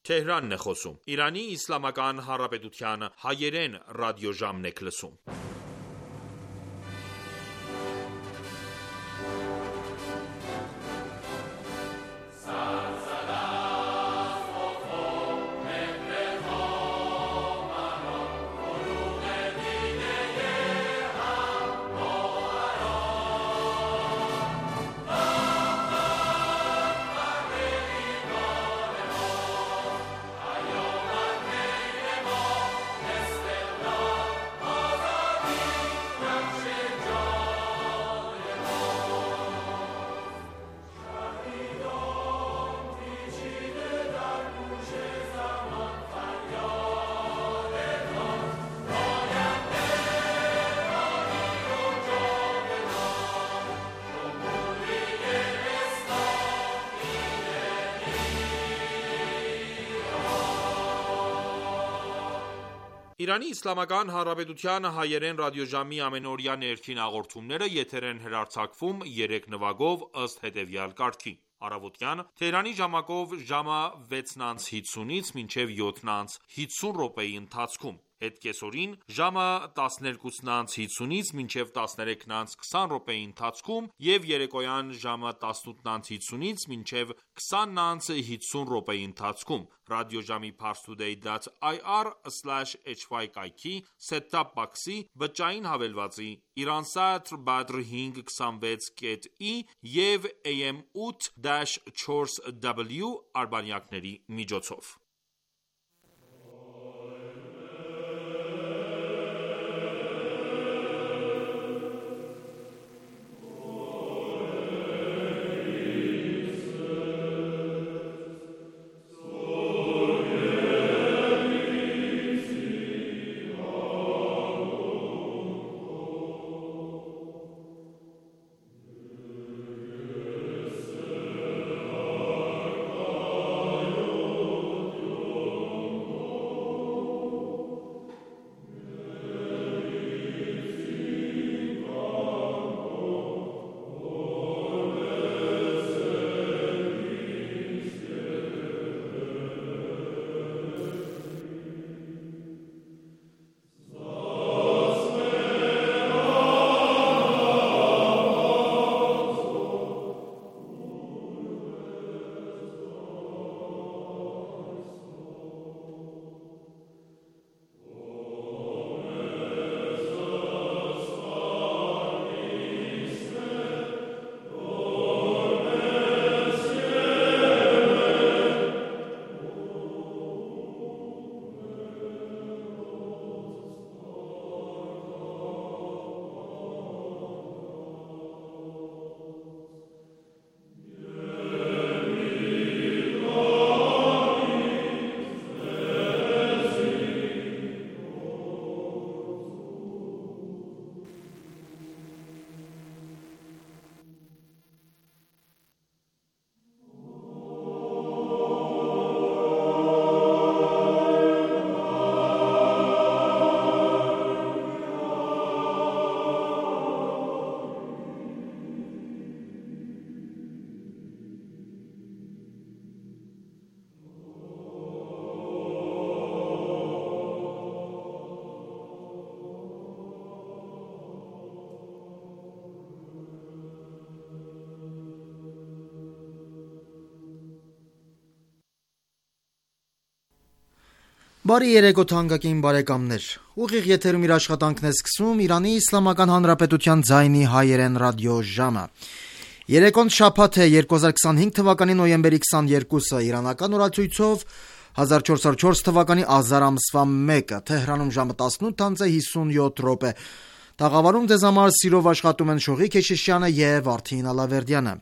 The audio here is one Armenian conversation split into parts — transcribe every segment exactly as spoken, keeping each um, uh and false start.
Թեհրանն է խոսում։ Իրանի Իսլամական Հանրապետության հայերեն ռադիոժամն եք լսում։ Իրանի Իսլամական Հանրապետության հայերեն ռադիոժամի ամենօրյա ներքին հաղորդումները եթեր են հեռարձակվում երեք նվագով ըստ հետևյալ կարգի. Առավոտյան Թեհրանի ժամակով ժամը վեցն անց հիսունից մինչև յոթն անց հիսուն րոպեի ընթացքում, հետ կեսօրին ժամը տասներկուսն անց հիսունից մինչև տասներեքն անց քսան րոպեի ընթացքում եւ երեկոյան ժամը տասնութն անց հիսունից մինչև քսանն անց հիսուն րոպեի ընթացքում ռադիոժամի parstoday dot i r slash h y կայքի set-top box-ի բջջային հավելվածի Iransat Badr հինգ քսանվեց կետ ի եւ A M ութ չորս W արբանյակների միջոցով։ Բարի երեկո թանկագին բարեկամներ։ Ուղիղ եթերում իր աշխատանքն է սկսում Իրանի Իսլամական Հանրապետության ձայնի հայերեն ռադիոժամը։ Երեկոն շաբաթ է երկու հազար քսանհինգ թվականի նոյեմբերի քսաներկուսը, իրանական օրացույցով հազար չորս հարյուր չորս թվականի ազար ամսվա մեկը, Թեհրանում ժամը տասնութ հիսունյոթ րոպե։ Տաղավարում ձեզ համար սիրով աշխատում են Շողիկ Քեշիշյանը եւ Արթին Ալավերդյանը։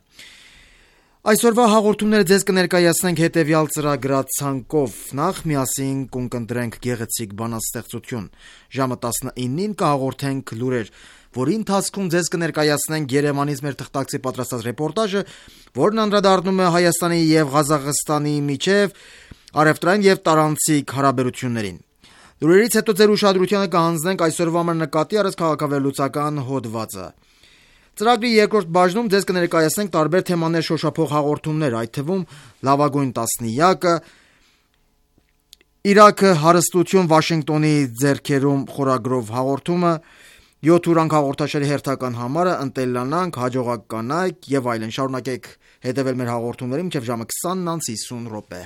Այսօրվա հաղորդումները ձեզ կներկայացնենք հետևյալ ծրագրացանկով. Նախ միասին կընկնդրենք գեղեցիկ բանաստեղծություն։ Ժամը տասնինին կհաղորդենք լուրեր, որի ընթացքում ձեզ կներկայացնենք Երևանից մեր թղթակցի պատրաստած ռեպորտաժը, որն անդրադառնում է Հայաստանի եւ Ղազախստանի միջև առևտրային եւ տարանցիկ հարաբերություններին։ Լուրերից հետո ձեր ուշադրությանը կհանձնենք այսօրվա մեր նկատի առած քաղաքավերլուծական հոդվածը։ Ծրագրի երկրորդ բաժնում ձեզ կներկայացնենք տարբեր թեմաներ շոշափող հաղորդումներ, այդ թվում լավագույն տասնյակը, Իրաքը հարստություն Վաշինգտոնի ձեռքերում խորագրով հաղորդումը, յոթ ուրանք հաղորդաշարի հերթական համարը, ընտելանանք, հաջողակ կանայք եւ այլն։ Շարունակեք հետևել մեր հաղորդումներին մինչեւ ժամը քսանն անց հիսուն րոպե։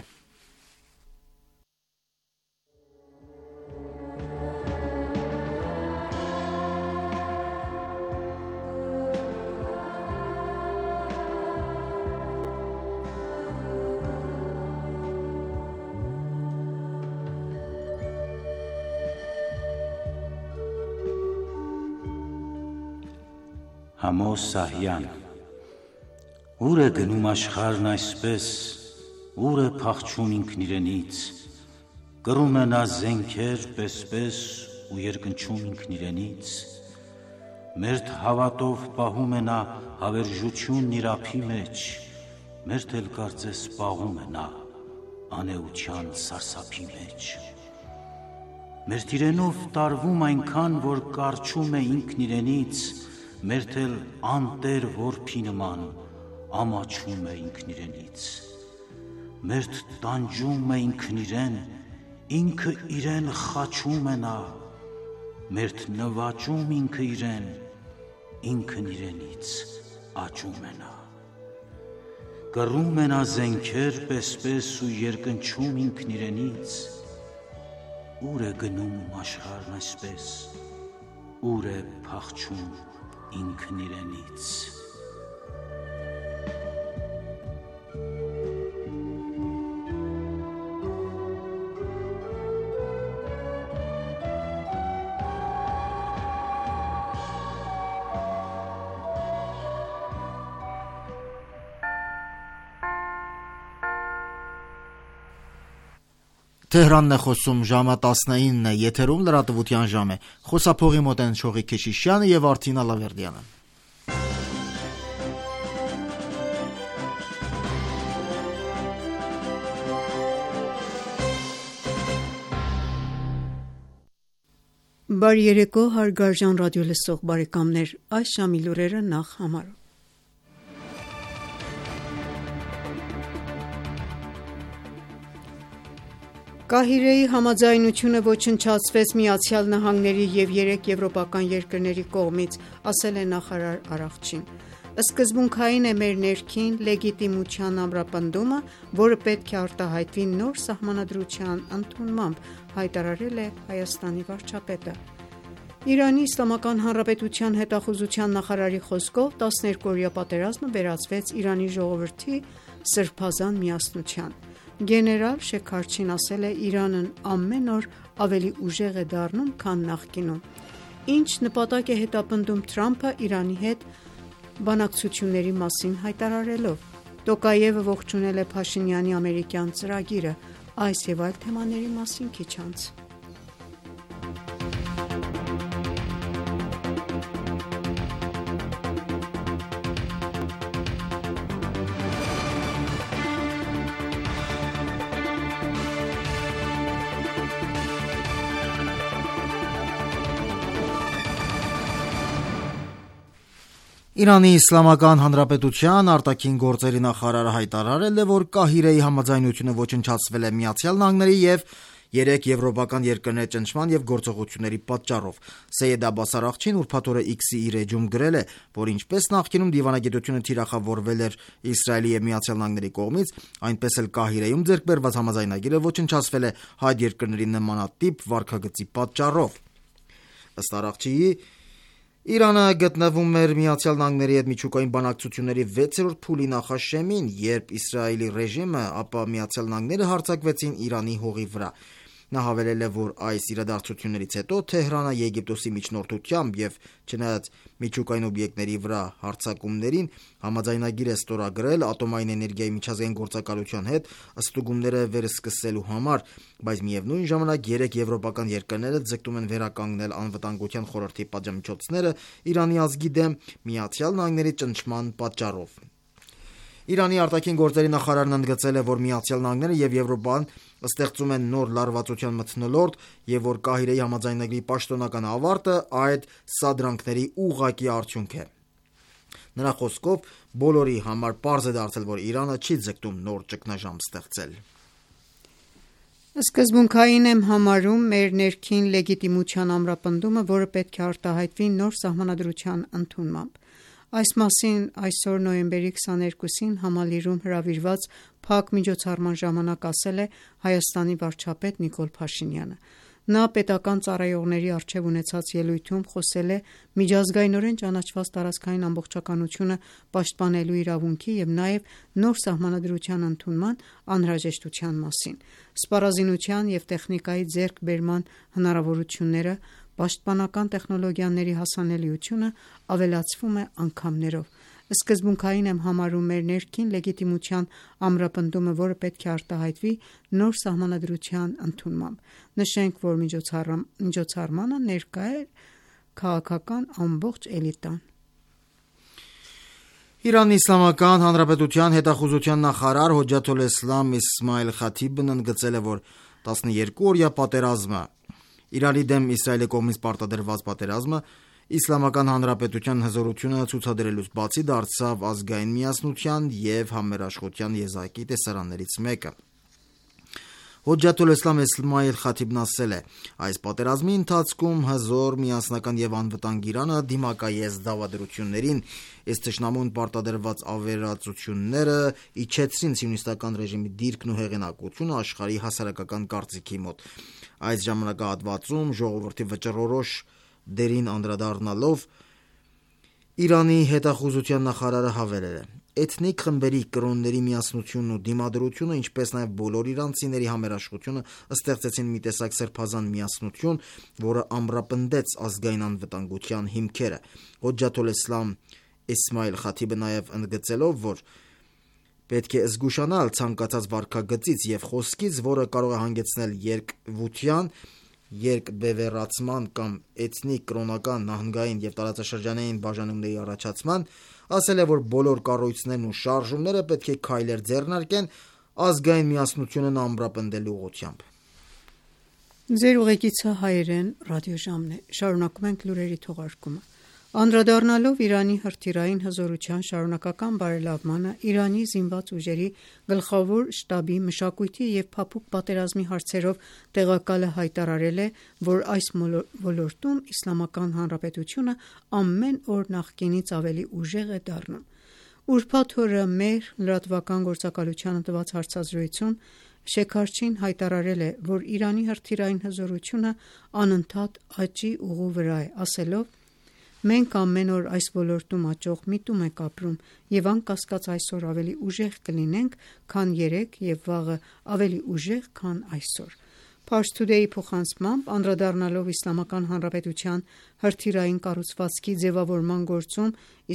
Համոս Սահյան, ուր է գնում աշխարհն այսպես, ուր է փախչում ինքն իրենից, կրում է նա զենքեր պես-պես ու երկնչում ինքն իրենից, մերթ հավատով պահում է նա հավերժությունն իր ափի մեջ, մերթ էլ կարծես պահում է նա անեության սարսափի մեջ, մերթ իրենով տարվում այնքան, որ կարչում է ինքն իրենից, մերթ էլ անտեր որբի նման ամաչում է ինքն իրենից, մերթ տանջում է ինքն իրեն, ինքը իրեն խաչում է նա, մերթ նվաճում ինքը իրեն, ինքն իրենից աճում է նա, կռում է նա զենքեր պես-պես ու երկնչում ինքն իրենից, ուր է գնում աշխարհն այսպես, ուր է փախչում ինքն իրենից։ Թեհրանն է խոսում, ժամը տասնինն է, եթերում լրատվության ժամ է, խոսափողի մոտ են Շողիկ Քեշիշյանը և Արթին Ալավերդյանը։ Բարի երեկո, հարգարժան ռադիոլսող բարեկամներ, այս ժամի լուրերը նախ համարով։ Կահիրեի համաձայնությունը ոչնչացվեց Միացյալ Նահանգների և երեք եվրոպական երկրների կողմից, ասել է նախարար Արաղչին։ Սկզբունքային է մեր ներքին լեգիտիմության ամրապնդումը, որը պետք է արտահայտվի նոր սահմանադրության ընդունմամբ, հայտարարել է Հայաստանի վարչապետը։ Իրանի Իսլամական Հանրապետության հետախուզության նախարարի խոսքով տասներկուօրյա պատերազմը վերածվեց Իրանի ժողովրդի սրբազան միասնության։ Գեներալ Շեքարչին ասել է. «Իրանն ամեն օր ավելի ուժեղ է դառնում, քան նախկինում»։ Ինչ նպատակ է հետապնդում Թրամփը Իրանի հետ բանակցությունների մասին հայտարարելով։ Տոկաևը ողջունել է Փաշինյանի ամերիկյան ծրագիրը, այս և այլ թեմաների մասին քիչ անց։ Իրանի Իսլամական Հանրապետության արտաքին գործերի նախարարը հայտարարել է, որ Կահիրեի համաձայնությունը ոչնչացվել է Միացյալ Նահանգների և երեք եվրոպական երկրների ճնշման և գործողությունների պատճառով։ Սեյեդ Աբբաս Արաղչին ուրբաթ օրը X-ի իր էջում գրել է, որ ինչպես նախկինում դիվանագիտությունը թիրախավորվել էր Իսրայելի և Միացյալ Նահանգների կողմից, այնպես էլ Կահիրեում ձեռք բերված համաձայնագիրը ոչնչացվել է հայ երկրների նմանատիպ վարքագծի պատճառով։ Ըստ Արաղչիի, Իրանը գտնվում էր Միացյալ Նահանգների հետ միջուկային բանակցությունների վեցերորդ փուլի նախաշեմին, երբ Իսրայելի ռեժիմը, ապա Միացյալ Նահանգները հարձակվեցին Իրանի հողի վրա։ Նա հավելել է, որ այս իրադարձություններից հետո Թեհրանը Եգիպտոսի միջնորդությամբ և չնայած միջուկային օբյեկտների վրա հարձակումներին համաձայնագիր է ստորագրել ատոմային էներգիայի միջազգային գործակալության հետ ստուգումները վերսկսելու համար, բայց միևնույն ժամանակ երեք եվրոպական երկրները ձգտում են վերականգնել Անվտանգության խորհրդի պատժամիջոցները Իրանի ազգի դեմ Միացյալ Նահանգների ճնշման պատճառով։ Իրանի արտաքին գործերի նախարարն ընդգծել է, որ Միացյալ Նահանգները և Եվրոպան ստեղծում են նոր լարվածության մթնոլորտ և որ Կահիրեի համաձայնագրի պաշտոնական ավարտը այդ սադրանքների ուղղակի արդյունք է։ Նրա խոսքով բոլորի համար պարզ է դարձել, որ Իրանը չի ձգտում նոր ճգնաժամ ստեղծել։ Սկզբունքային եմ համարում մեր ներքին լեգիտիմության ամրապնդումը, որը պետք է արտահայտվի նոր սահմանադրության ընդունմամբ: Այս մասին այսօր նոյեմբերի քսաներկուսին Համալիրում հրավիրված փակ միջոցառման ժամանակ ասել է Հայաստանի վարչապետ Նիկոլ Փաշինյանը: Նա պետական ծառայողների առջև ունեցած ելույթում խոսել է միջազգայնորեն ճանաչված տարածքային ամբողջականությունը պաշտպանելու իրավունքի և նաև նոր սահմանադրության ընդունման անհրաժեշտության մասին: Սպառազինության և տեխնիկայի ձեռքբերման հնարավորությունները, պաշտպանական տեխնոլոգիաների հասանելիությունը ավելացվում է անգամներով: Սկզբունքային եմ համարում մեր ներքին լեգիտիմության ամրապնդումը, որը պետք է արտահայտվի նոր սահմանադրության ընդունմամբ: Նշենք, որ միջոցառմանը ներկա էր քաղաքական ամբողջ էլիտան: Իրանի Իսլամական Հանրապետության հետախուզության նախարար Հոջաթ ալ-Իսլամ Իսմայիլ Խաթիբն ընդգծել է, որ տասներկուօրյա պատերազմը, Իրանի դեմ Իսրայելի կողմից պարտադրված պատերազմը, Իսլամական Հանրապետության հզորությունը ցուցադրելուց բացի, դարձավ ազգային միասնության և համերաշխության եզակի տեսարաններից մեկը: Հոջաթ ալ-Իսլամ Իսմայիլ Խաթիբն ասել է. «Այս պատերազմի ընթացքում հզոր, միասնական և անվտանգ Իրանը դիմակայեց դավադրություններին, իսկ թշնամուն պարտադրված ավերածությունները իջեցրին սիոնիստական ռեժիմի դիրքն ու հեղինակությունը աշխարհի հասարակական կարծիքի մոտ»: Այս ժամանակահատվածում ժողովրդի վճռորոշ դերին անդրադառնալով Իրանի հետախուզության նախարարը հավելել է. «Էթնիկ խմբերի, կրոնների միասնությունն ու դիմադրությունը, ինչպես նաև բոլոր իրանցիների համերաշխությունը ստեղծեցին մի տեսակ սրբազան միասնություն, որը ամրապնդեց ազգային անվտանգության հիմքերը»: Հոջաթ ալ-Իսլամ Իսմայիլ Խաթիբը նաև ընդգծելով, որ պետք է զգուշանալ ցանկացած վարքագծից և խոսքից, որը կարող է հանգեցնել երկվության, երկբևեռացման կամ էթնիկ, կրոնական, նահանգային և տարածաշրջանային բաժանումների առաջացման, ասել է, որ բոլոր կառույցներն ու շարժումները պետք է քայլեր ձեռնարկեն ազգային միասնությունն ամրապնդելու ուղղությամբ: Անդրադառնալով Իրանի հրթիռային հզորության շարունակական բարելավմանը, Իրանի զինված ուժերի գլխավոր շտաբի մշակույթի և փափուկ պատերազմի հարցերով տեղակալը հայտարարել է, որ այս ոլորտում Իսլամական Հանրապետությունը ամեն օր նախկինից ավելի ուժեղ է դառնում: Ուրբաթ օրը «Mehr» լրատվական գործակալությանը տված հարցազրույցում Շեքարչին հայտարարել է, որ Իրանի հրթիռային հզորությունը անընդհատ աճի ուղու վրա է, ասելով. «Մենք ամեն օր այս ոլորտում աճող միտում ենք ապրում և անկասկած այսօր ավելի ուժեղ կլինենք, քան երեկ և վաղը ավելի ուժեղ, քան այսօր»: Pars Today-ի փոխանցմամբ, անդրադառնալով Իսլամական Հանրապետության հրթիռային կառուցվածքի ձևավորման գործում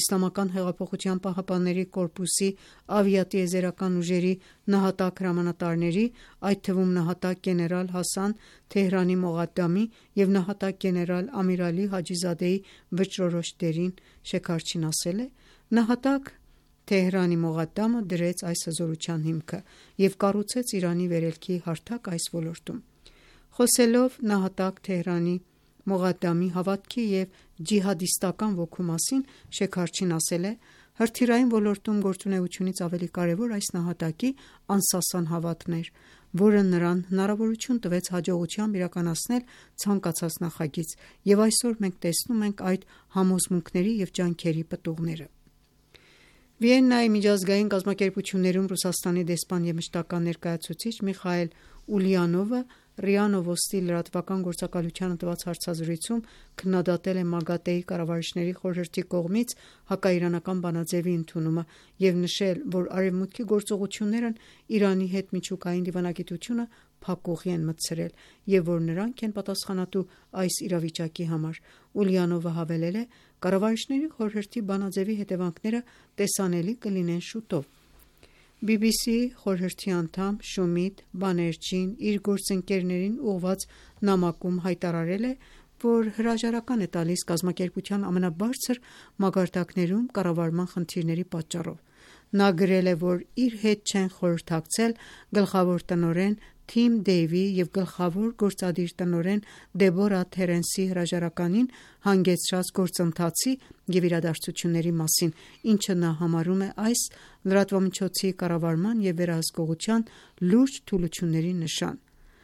ԻՀՊԿ-ի ավիատիեզերական ուժերի նահատակ հրամանատարների, այդ թվում նահատակ գեներալ Հասան Թեհրանի Մողադամի և նահատակ գեներալ Ամիր Ալի Հաջիզադեի վճռորոշ դերին, Շեքարչին ասել է. «Նահատակ Թեհրանի Մողադամը դրեց այս հզորության հիմքը և կառուցեց Իրանի վերելքի հարթակ այս ոլորտում»: Խոսելով նահատակ Թեհրանի Մողադամի հավատքի և ջիհադիստական ոգու մասին, Շեքարչին ասել է. «Հրթիռային ոլորտում գործունեությունից ավելի կարևոր այս նահատակի անսասան հավատքն էր, որը նրան հնարավորություն տվեց հաջողությամբ իրականացնել ցանկացած նախագիծ և այսօր մենք տեսնում ենք այդ համոզմունքների և ջանքերի պտուղները»: Վիեննայի միջազգային կազմակերպություններում Ռուսաստանի դեսպան և մշտական ներկայացուցիչ Միխայիլ Ուլյանովը ՌԻԱ Նովոստի լրատվական գործակալությանը տված հարցազրույցում քննադատել է ՄԱԳԱՏԷ-ի կառավարիչների խորհրդի կողմից հակաիրանական բանաձեւի ընդունումը և նշել, որ Արևմուտքի գործողություններն Իրանի հետ միջուկային դիվանագիտությունը փակուղի են մտցրել և որ նրանք են պատասխանատու այս իրավիճակի համար: Ուլյանովը հավելել է. «Կառավարիչների խորհրդի բանաձեւի հետևանքները տեսանելի կլինեն շուտով»: բի բի սի-ի խորհրդի անդամ Շումիտ Բաներջին իր գործընկերներին ուղղված նամակում հայտարարել է, որ հրաժարական է տալիս կազմակերպության ամենաբարձր մակարդակներում կառավարման խնդիրների պատճառով: Նա գրել է, որ իր հետ չեն խորհրդակցել գլխավոր տնօրեն Թիմ Դեյվի և գլխավոր գործադիր տնօրեն Դեբորա Թերենսի հրաժարականին հանգեցրած գործընթացի և իրադարձությունների մասին, ինչը նա համարում է այս լրատվամիջոցի կառավարման և վերահսկողության լուրջ թուլությունների նշան: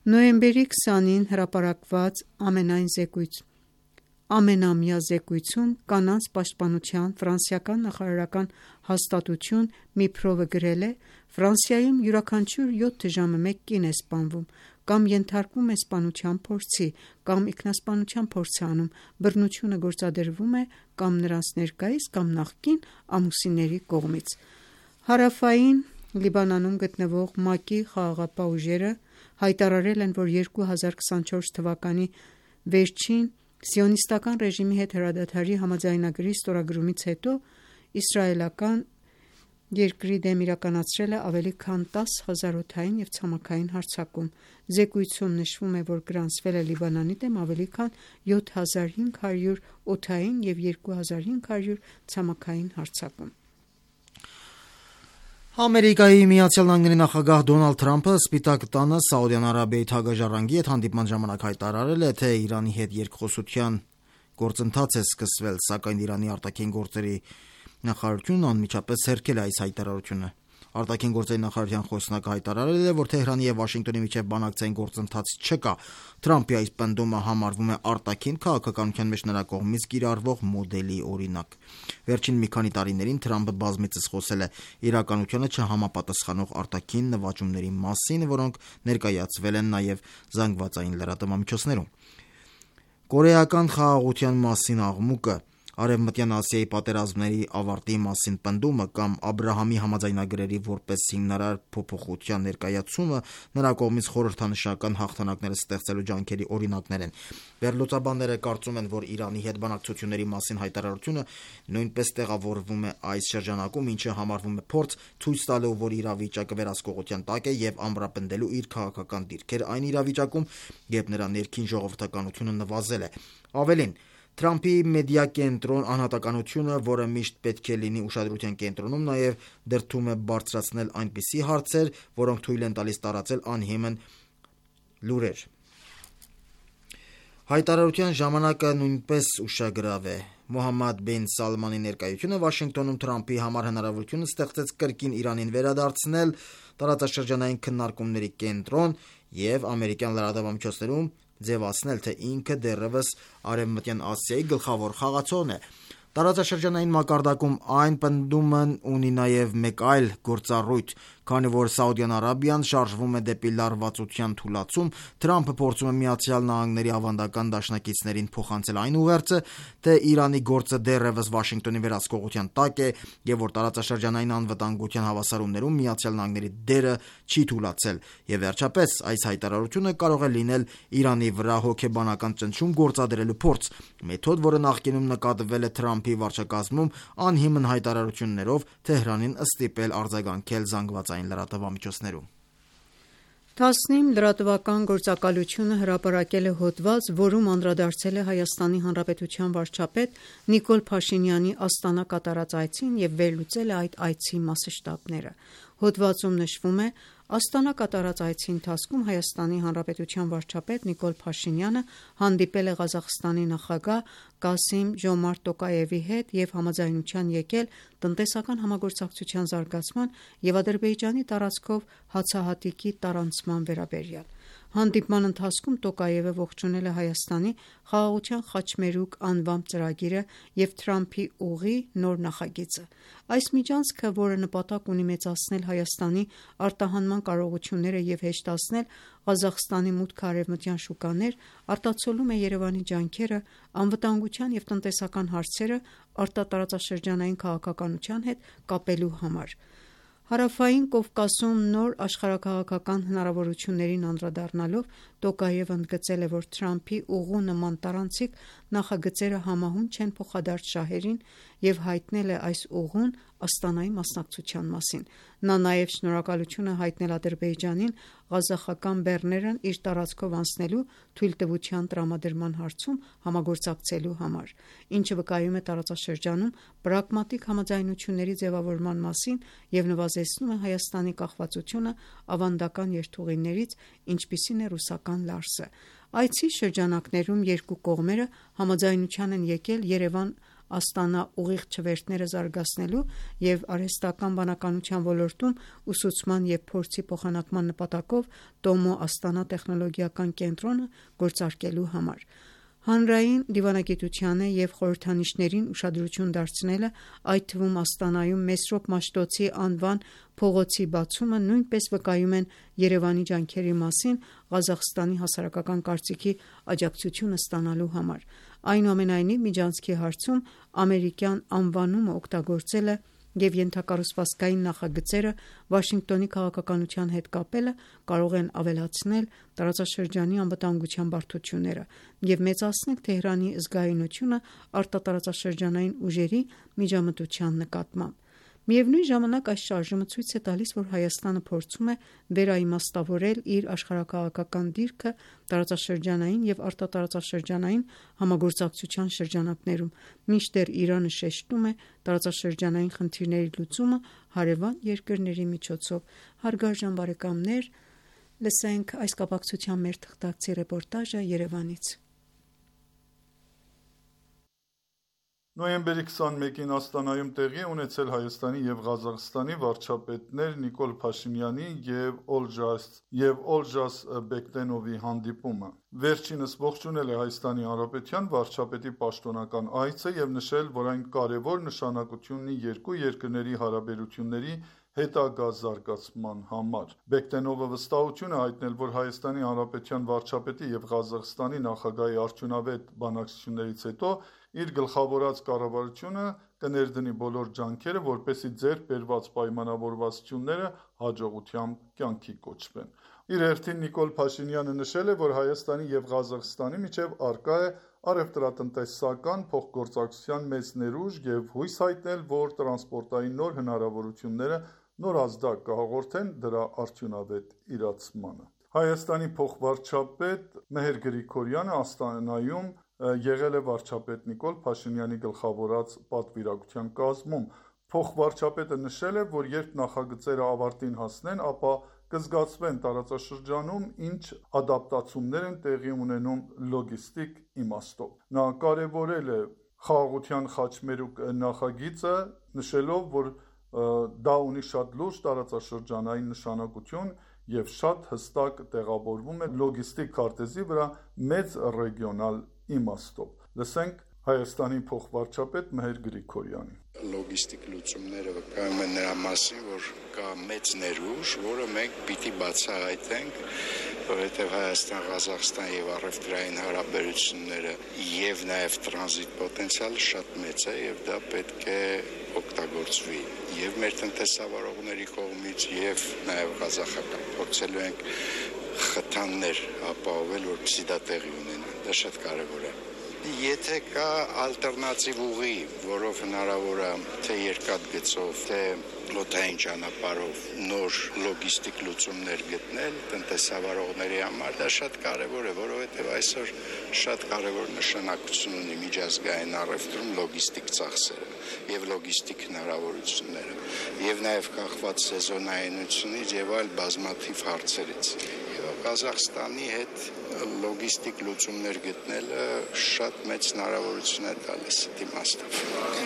Նոյեմբերի քսանին հրապարակված ամենայն զեկույց ամենամյա զեկույցում կանանց պաշտպանության ֆրանսիական նախարարական հաստատություն Միփրովը գրել է. «Ֆրանսիայում յուրաքանչյուր յոթ ժամը մեկ կին է սպանվում, կամ ենթարկվում է սպանության փորձի, կամ ինքնասպանության փորձ է անում, բռնությունը գործադրվում է կամ նրանց ներկայիս կամ նախկին ամուսինների կողմից»։ Հարավային Լիբանանում գտնվող ՄԱԿ-ի խաղաղապահ ուժերը հայտարարել են, որ երկու հազար քսանչորս թվականի վերջին Սիոնիստական ռեժիմի հետ հրադադարի համաձայնագրի ստորագրումից հետո իսրայելական երկրի դեմ իրականացրել է ավելի քան տասը հազար օդային և ցամաքային հարձակում։ Զեկույցում նշվում է, որ գրանցվել է Լիբանանի դեմ ավելի քան յոթ հազար հինգ հարյուր օդային և երկու հազար հինգ հարյուր ցամաքային հարձակում։ Ամերիկայի Միացյալ Նահանգների նախագահ Դոնալդ Թրամփը Սպիտակ տանը Սաուդյան Արաբիայի թագաժառանգի հետ հանդիպման ժամանակ հայտարարել է, թե Իրանի հետ երկխոսության գործընթաց է սկսվել, սակայն Իրանի արտաքին գործերի նախարարությունն անմիջապես հերքել է այս հայտարարությունը։ Արտաքին գործերի նախարարության խոսնակը հայտարարել է, որ Թեհրանի և Վաշինգտոնի միջև բանակցային գործընթաց չկա։ Թրամփի այս պնդումը համարվում է արտաքին քաղաքականության մեջ նրա կողմից կիրառվող մոդելի օրինակ։ Վերջին մի քանի տարիներին Թրամփը բազմիցս խոսել է իրականությանը չհամապատասխանող արտաքին նվաճումների մասին, որոնք ներկայացվել են նաև զանգվածային լրատվամիջոցներում։ Կորեական խաղաղության մասին աղմուկը, Արևմտյան Ասիայի պատերազմների ավարտի մասին պնդումը կամ Աբրահամի համաձայնագրերի որպես հիմնարար փոփոխության ներկայացումը նրա կողմից խորհրդանշական հաղթանակներ ստեղծելու ջանքերի օրինակներ են։ Վերլուծաբանները կարծում են, որ Իրանի հետ բանակցությունների մասին հայտարարությունը նույնպես տեղավորվում է այս շրջանակում, ինչը համարվում է փորձ ցույց տալու, որ իրավիճակը վերահսկողության տակ է և ամրապնդելու իր քաղաքական դիրքերը այն իրավիճակում, երբ նրա ներքին ժողովրդականությունը նվազել է։ Ավելին, Թրամփի մեդիա կենտրոն անհատականությունը, որը միշտ պետք է լինի ուշադրության կենտրոնում, նաև դրդում է բարձրացնել այնպիսի հարցեր, որոնք թույլ են տալիս տարածել անհիմն լուրեր։ Հայտարարության ժամանակը նույնպես ուշագրավ է։ Մոհամմադ բին Սալմանի ներկայությունը Վաշինգտոնում Թրամփի համար հնարավորություն ստեղծեց կրկին Իրանին վերադարձնել տարածաշրջանային քննարկումների կենտրոն և ամերիկյան լրատվամիջոցներում ձևացնել, թե ինքը դեռևս Արևմտյան Ասիայի գլխավոր խաղացողն է։ Տարածաշրջանային մակարդակում այն պնդումն ունի նաև մեկ այլ գործառույթ, քանի որ Սաուդյան Արաբիան շարժվում է դեպի լարվածության թուլացում, Թրամփը փորձում է Միացյալ Նահանգների ավանդական դաշնակիցներին փոխանցել այն ուղերձը, թե Իրանի գործը դեռևս Վաշինգտոնի վերահսկողության տակ է և որ տարածաշրջանային անվտանգության հավասարումներում Միացյալ Նահանգների դերը չի թուլացել։ Եվ վերջապես, այս հայտարարությունը կարող է լինել Իրանի վրա հոգեբանական ճնշում գործադրելու փորձ, մեթոդ, որը նախկինում նկատվել է Թրամփի վարչակազմում անհիմն հայտարարություններով Թեհրանին ստիպել արձագանքել զանգվածային լրատվամիջոցներում։ Թասնիմ լրատվական գործակալությունը հրապարակել է հոդված, որում անդրադարձել է Հայաստանի Հանրապետության վարչապետ Նիկոլ Փաշինյանի Աստանա կատարած այցին և վերլուծել է այդ այցի մասշտաբները։ Հոդվածում նշվում է. Աստանա կատարած այցի ընթացքում Հայաստանի Հանրապետության վարչապետ Նիկոլ Փաշինյանը հանդիպել է Ղազախստանի նախագահ Կասիմ-Ժոմարտ Տոկաևի հետ և համաձայնության եկել տնտեսական համագործակցության զարգացման և Ադրբեջանի տարածքով հացահատիկի տարանցման վերաբերյալ։ Հանդիպման ընթացքում Տոկաևը ողջունել է Հայաստանի Խաղաղության խաչմերուկ անվամբ ծրագիրը և Թրամփի ուղի նոր նախագիծը։ Այս միջանցքը, որը նպատակ ունի մեծացնել Հայաստանի արտահանման կարողությունները և հեշտացնել Ղազախստանի մուտքը արևմտյան շուկաներ, արտացոլում է Երևանի ջանքերը անվտանգության և տնտեսական հարցերը արտատարածաշրջանային քաղաքականության հետ կապելու համար։ Հարավային Կովկասում նոր աշխարհաքաղաքական հնարավորություններին անդրադառնալով Տոկաևն ընդգծել է, որ Թրամփի ուղու նման տարանցիկ նախագծերը համահունչ են փոխադարձ շահերին և հայտնել է այս ուղուն Աստանայի մասնակցության մասին։ Նա նաև շնորհակալություն է հայտնել Ադրբեջանին ղազախական բեռներն իր տարածքով անցնելու թույլտվության տրամադրման հարցում համագործակցելու համար, ինչը վկայում է տարածաշրջանում պրագմատիկ համաձայնությունների ձևավորման մասին և նվազեցնում է Հայաստանի կախվածությունը ավանդական երթուղիներից, ինչպիսին է ռուսական Լարսը։ Այցի շրջանակներում երկու կողմերը համաձայնության են եկել Երևան Աստանա ուղիղ չվերթները զարգացնելու և արհեստական բանականության ոլորտում ուսուցման և փորձի փոխանակման նպատակով Տոմո Աստանա տեխնոլոգիական կենտրոնը գործարկելու համար։ Հանրային դիվանագիտությանը և խորհրդանիշներին ուշադրություն դարձնելը, այդ թվում Աստանայում Մեսրոպ Մաշտոցի անվան փողոցի բացումը նույնպես վկայում են Երևանի ջանքերի մասին Ղազախստանի հասարակական կարծիքի աջակցությունը ստանալու համար։ Այնուամենայնիվ, միջանցքի հարցում ամերիկյան անվանումը օգտագործելը և ենթակառուցվածքային նախագծերը Վաշինգտոնի քաղաքականության հետ կապելը կարող են ավելացնել տարածաշրջանի անվտանգության բարդությունները և մեծացնել Թեհրանի զգայունությունը արտատարածաշրջանային ուժերի միջամտության նկատմամբ։ Միևնույն ժամանակ, այս շարժումը ցույց է տալիս, որ Հայաստանը փորձում է վերաիմաստավորել իր աշխարհաքաղաքական դիրքը տարածաշրջանային և արտատարածաշրջանային համագործակցության շրջանակներում, մինչդեռ Իրանը շեշտում է տարածաշրջանային խնդիրների լուծումը հարևան երկրների միջոցով։ Հարգարժան բարեկամներ, լսենք այս կապակցությամբ մեր թղթակցի ռեպորտաժը Երևանից։ Նոյեմբերի քսանմեկին Աստանայում տեղի է ունեցել Հայաստանի և Ղազախստանի վարչապետներ Նիկոլ Փաշինյանի և Օլժաս և Օլժաս Բեկտենովի հանդիպումը։ Վերջինս ողջունել է Հայաստանի Հանրապետության վարչապետի պաշտոնական այցը և նշել, որ այն կարևոր նշանակություն ունի երկու երկրների հարաբերությունների հետագա զարգացման համար։ Բեկտենովը վստահություն է հայտնել, որ Հայաստանի Հանրապետության վարչապետի և Ղազախստանի նախագահի արդյունավետ բանակցություններից հետո իր գլխավորած կառավարությունը կներդնի բոլոր ջանքերը, որպեսզի ձեռք բերված պայմանավորվածությունները հաջողությամբ կյանքի կոչվեն։ Իր հերթին Նիկոլ Փաշինյանը նշել է, որ Հայաստանի և Ղազախստանի միջև առկա է առևտրատնտեսական փոխգործակցության մեծ ներուժ և հույս հայտնել, որ տրանսպորտային նոր հնարավորությունները նորազդակ կհաղորդեն դրա արդյունավետ իրացմանը։ Հայաստանի փոխվարչապետ Մեհեր Գրիգորյանը Աստանայում եղել է վարչապետ Նիկոլ Փաշինյանի գլխավորած պատվիրակության կազմում։ Փոխվարչապետը նշել է, որ երբ նախագծերը ավարտին հասնեն, ապա կզգացվեն տարածաշրջանում ինչ ադապտացումներ են տեղի ունենում լոգիստիկ իմաստով։ Նա կարևորել է խաղաղության խաչմերուկ նախագիծը, նշելով, որ դա ունի շատ լուրջ տարածաշրջանային նշանակություն և շատ հստակ տեղավորվում է լոգիստիկ քարտեզի վրա մեծ ռեգիոնալ իմաստով։ Լսենք Հայաստանի փոխվարչապետ Մեհեր Գրիգորյանին։ Լոգիստիկ լուծումները վկայում են նրա մասին, որ կա մեծ ներուժ, որը մենք պիտի բացահայտենք, որովհետև Հայաստան-Ղազախստան եւ առևտրային հարաբերությունները եւ նաեւ տրանզիտ պոտենցիալը շատ մեծ է եւ դա պետք է օգտագործվի եւ մեր տնտեսավարողների կողմից եւ նաեւ ղազախական փորձելու ենք խթաններ ապահովել, որպեսզի դա տեղի ունենա։ Դա շատ կարեւոր է։ Եթե կա ալտերնատիվ ուղի, որով հնարավոր է թե երկաթգծով, թե օդային ճանապարհով նոր լոգիստիկ լուծումներ գտնել տնտեսավարողների համար, դա շատ կարևոր է, որովհետև այսօր շատ կարևոր նշանակություն ունի միջազգային առևտրում լոգիստիկ ծախսերը եւ լոգիստիկ հնարավորությունները, եւ նաեւ կախված սեզոնայնությունից եւ այլ բազմաթիվ հարցերից։ Ղազախստանի հետ լոգիստիկ լուծումներ գտնելը շատ մեծ հնարավորություն է տալիս դիմաստով։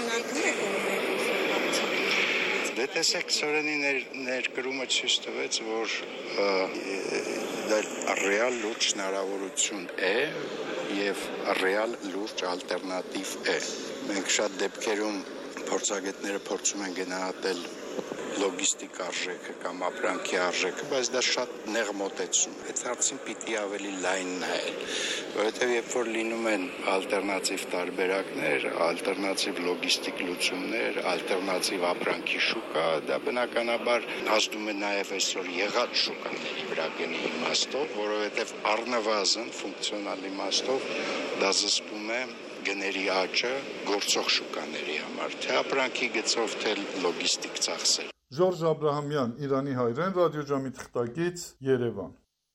Դե տեսեք, Սորենի ներկրումը ցույց տվեց, որ դա ռեալ լուրջ հնարավորություն է եւ ռեալ լուրջ ալտերնատիվ է։ Մենք շատ դեպքերում փորձագետները փորձում են գնահատել լոգիստիկ արժեքը կամ ապրանքի արժեքը, բայց դա շատ նեղ մոտեցում է։ Այդ հարցին պիտի ավելի լայն նայել, որովհետև երբ որ լինում են ալտերնատիվ տարբերակներ, ալտերնատիվ լոգիստիկ լուծումներ, ալտերնատիվ ապրանքի շուկա, դա բնականաբար ազդում է նաև այսօր եղած շուկաների վրա գնի իմաստով, որովհետև առնվազն ֆունկցիոնալ իմաստով դա զսպում է գների աճը գործող շուկաների համար, թե ապրանքի գծով, թե լոգիստիկ ծախսեր։ Ժորժ Աբրահամյան, Իրանի հայրեն ռադիոժամի թղթակից, Երևան։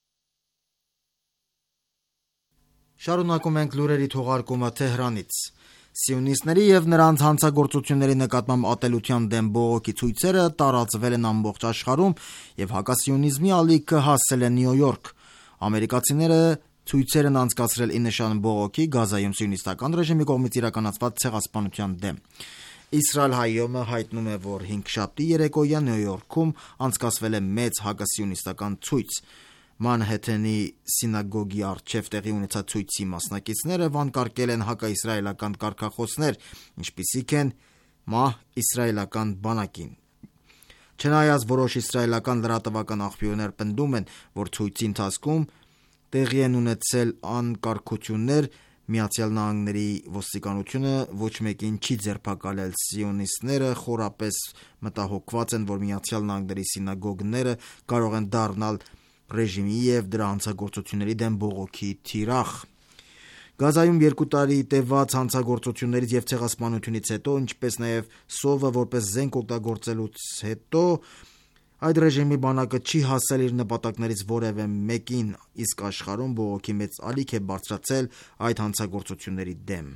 Շարունակում ենք լուրերի թողարկումը Թեհրանից։ Սիոնիստների եւ նրանց հանցագործությունների նկատմամբ ատելության դեմ բողոքի ցույցերը տարածվել են ամբողջ աշխարհում եւ հակասիոնիզմի ալիքը հասել է Նյու Յորք։ Ամերիկացիները ցույցեր են անցկացրել ի նշան բողոքի Գազայում սիոնիստական ռեժիմի կողմից իրականացված ցեղասպանության դեմ։ Իսրայել Հայոմը հայտնում է, որ հինգշաբթի երեկոյան Նյու Յորքում անցկացվել է մեծ հակասիոնիստական ցույց։ Մանհեթենի սինագոգի առջև տեղի ունեցած ցույցի մասնակիցները վանկարկել են հակաիսրայելական կարգախոսներ, ինչպիսիք են «Մահ իսրայելական բանակին»։ Չնայած որոշ իսրայելական լրատվական աղբյուրներ պնդում են, որ ցույցի ընթացքում տեղի են ունեցել անկարգություններ, Միացյալ Նահանգների ոստիկանությունը ոչ մեկին չի ձերբակալել։ Սիոնիստները խորապես մտահոգված են, որ Միացյալ Նահանգների սինագոգները կարող են դառնալ ռեժիմի և դրա հանցագործությունների դեմ բողոքի թիրախ։ Գազայում երկու տարի տևած հանցագործություններից և ցեղասպանությունից հետո, ինչպես նաև սովը որպես զենք օգտագործելուց հետո, այդ ռեժիմի բանակը չի հասել իր նպատակներից որևէ մեկին, իսկ աշխարհում բողոքի մեծ ալիք է բարձրացել այդ հանցագործությունների դեմ։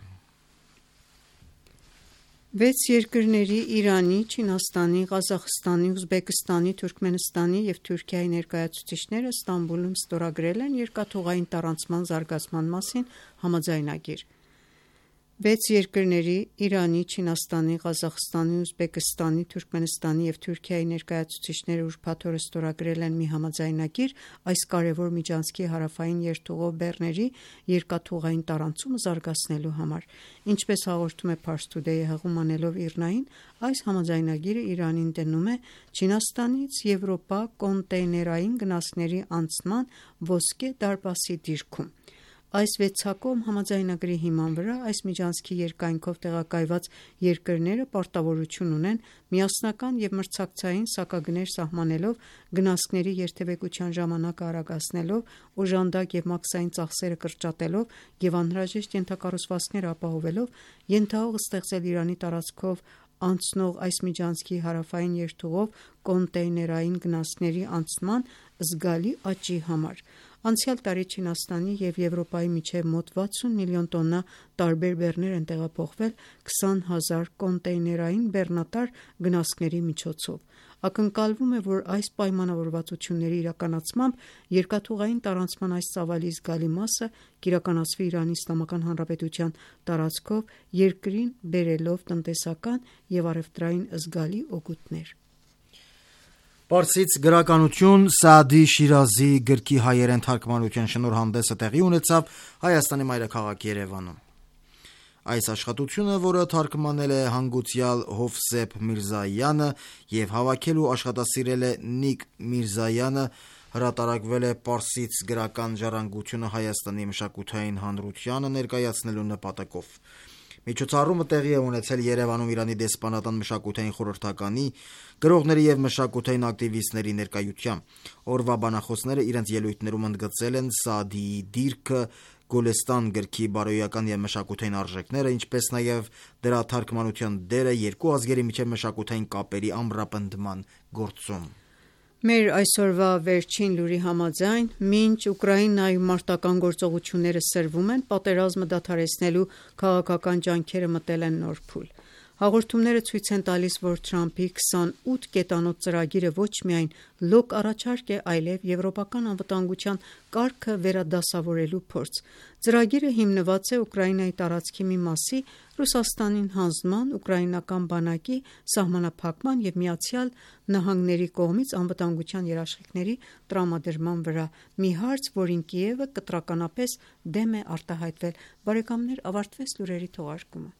Վեց երկրների Իրանի, Չինաստանի, Ղազախստանի, Ուզբեկստանի, Թուրքմենստանի և Թուրքիայի ներկայացուցիչները Ստամբուլում ստորագրել են երկաթուղային տարանցման զարգացման մասին համաձայնագիր։ Վեց երկրների Իրանի, Չինաստանի, Ղազախստանի, Ուզբեկստանի, Թուրքմենստանի և Թուրքիայի ներկայացուցիչները ուրբաթ օրը ստորագրել են մի համաձայնագիր այս կարևոր միջանցքի հարավային երթուղով բեռների երկաթուղային տարանցումը զարգացնելու համար։ Ինչպես հաղորդում է Pars Today-ը հղում անելով ԻՌՆԱ-ին, այս համաձայնագիրը Իրանին դնում է Չինաստանից Եվրոպա կոնտեյներային գնացքների անցման ոսկե դարպասի դիրքում։ Այս վեցակողմ համաձայնագրի հիման վրա այս միջանցքի երկայնքով տեղակայված երկրները պարտավորություն ունեն միասնական և մրցակցային սակագներ սահմանելով, գնացքների երթևեկության ժամանակը արագացնելով, օժանդակ և մաքսային ծախսերը կրճատելով և անհրաժեշտ ենթակառուցվածքները ապահովելով, ենթահող ստեղծել Իրանի տարածքով անցնող այս միջանցքի հարավային երթուղով կոնտեյներային գնացքների անցման զգալի աճի համար։ Անցյալ տարի Չինաստանի և Եվրոպայի միջև մոտ վաթսուն միլիոն տոննա տարբեր բեռներ են տեղափոխվել քսան հազար կոնտեյներային բեռնատար գնացքների միջոցով։ Ակնկալվում է, որ այս պայմանավորվածությունների իրականացմամբ երկաթուղային տարանցման այս ծավալի զգալի մասը կիրականացվի Իրանի Իսլամական Հանրապետության տարածքով, երկրին բերելով տնտեսական և առևտրային զգալի օգուտներ։ Պարսից գրականություն Սաադի Շիրազի գրքի հայերեն թարգմանության շնորհանդեսը տեղի ունեցավ Հայաստանի մայրաքաղաք Երևանում։ Այս աշխատությունը, որը թարգմանել է հանգուցյալ Հովսեփ Միրզայանը և հավաքել ու աշխատասիրել է Նիկ Միրզայանը, հրատարակվել է Պարսից գրական ժառանգությունը Հայաստանի մշակութային հանրությանը ներկայացնելու նպատակով։ Միջոցառումը տեղի է ունեցել Երևանում Իրանի դեսպանատան մշակութային խորհրդականի, գրողների և մշակութային ակտիվիստների ներկայությամբ։ Օրվա բանախոսները իրենց ելույթներում ընդգծել են Սաադիի դիրքը, Գոլեստան գրքի բարոյական և մշակութային արժեքները, ինչպես նաև դրա թարգմանության դերը երկու ազգերի միջև մշակութային կապերի ամրապնդման գործում։ Մեր այսօրվա վերջին լուրի համաձայն, մինչ Ուկրաինայում մարտական գործողությունները սրվում են, պատերազմը դադարեցնելու քաղաքական ջանքերը մտել են նոր փուլ։ Հաղորդումները ցույց են տալիս, որ Թրամփի քսանութ կետանոց ծրագիրը ոչ միայն լոկ առաջարկ է, այլև եվրոպական անվտանգության կարգը վերադասավորելու փորձ։ Ծրագիրը հիմնված է Ուկրաինայի տարածքի մի մասի Ռուսաստանին հանձնման, ուկրաինական բանակի սահմանափակման և Միացյալ Նահանգների կողմից անվտանգության երաշխիքների տրամադրման վրա։ Մի հարց, որին Կիևը կտրականապես դեմ է արտահայտվել։ Բարեկամներ, ավարտվեց լուրերի թողարկումը։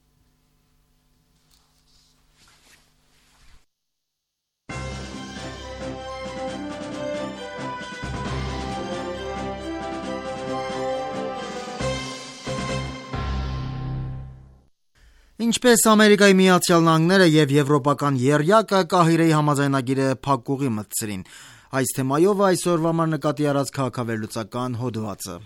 Ինչպես Ամերիկայի Միացյալ Նահանգները և եվրոպական եռյակը Կահիրեի համաձայնագիրը փակուղի մտցրին։ Այս թեմայով այսօրվա համար նկատի առած քաղաքավերլուծական հոդվածը։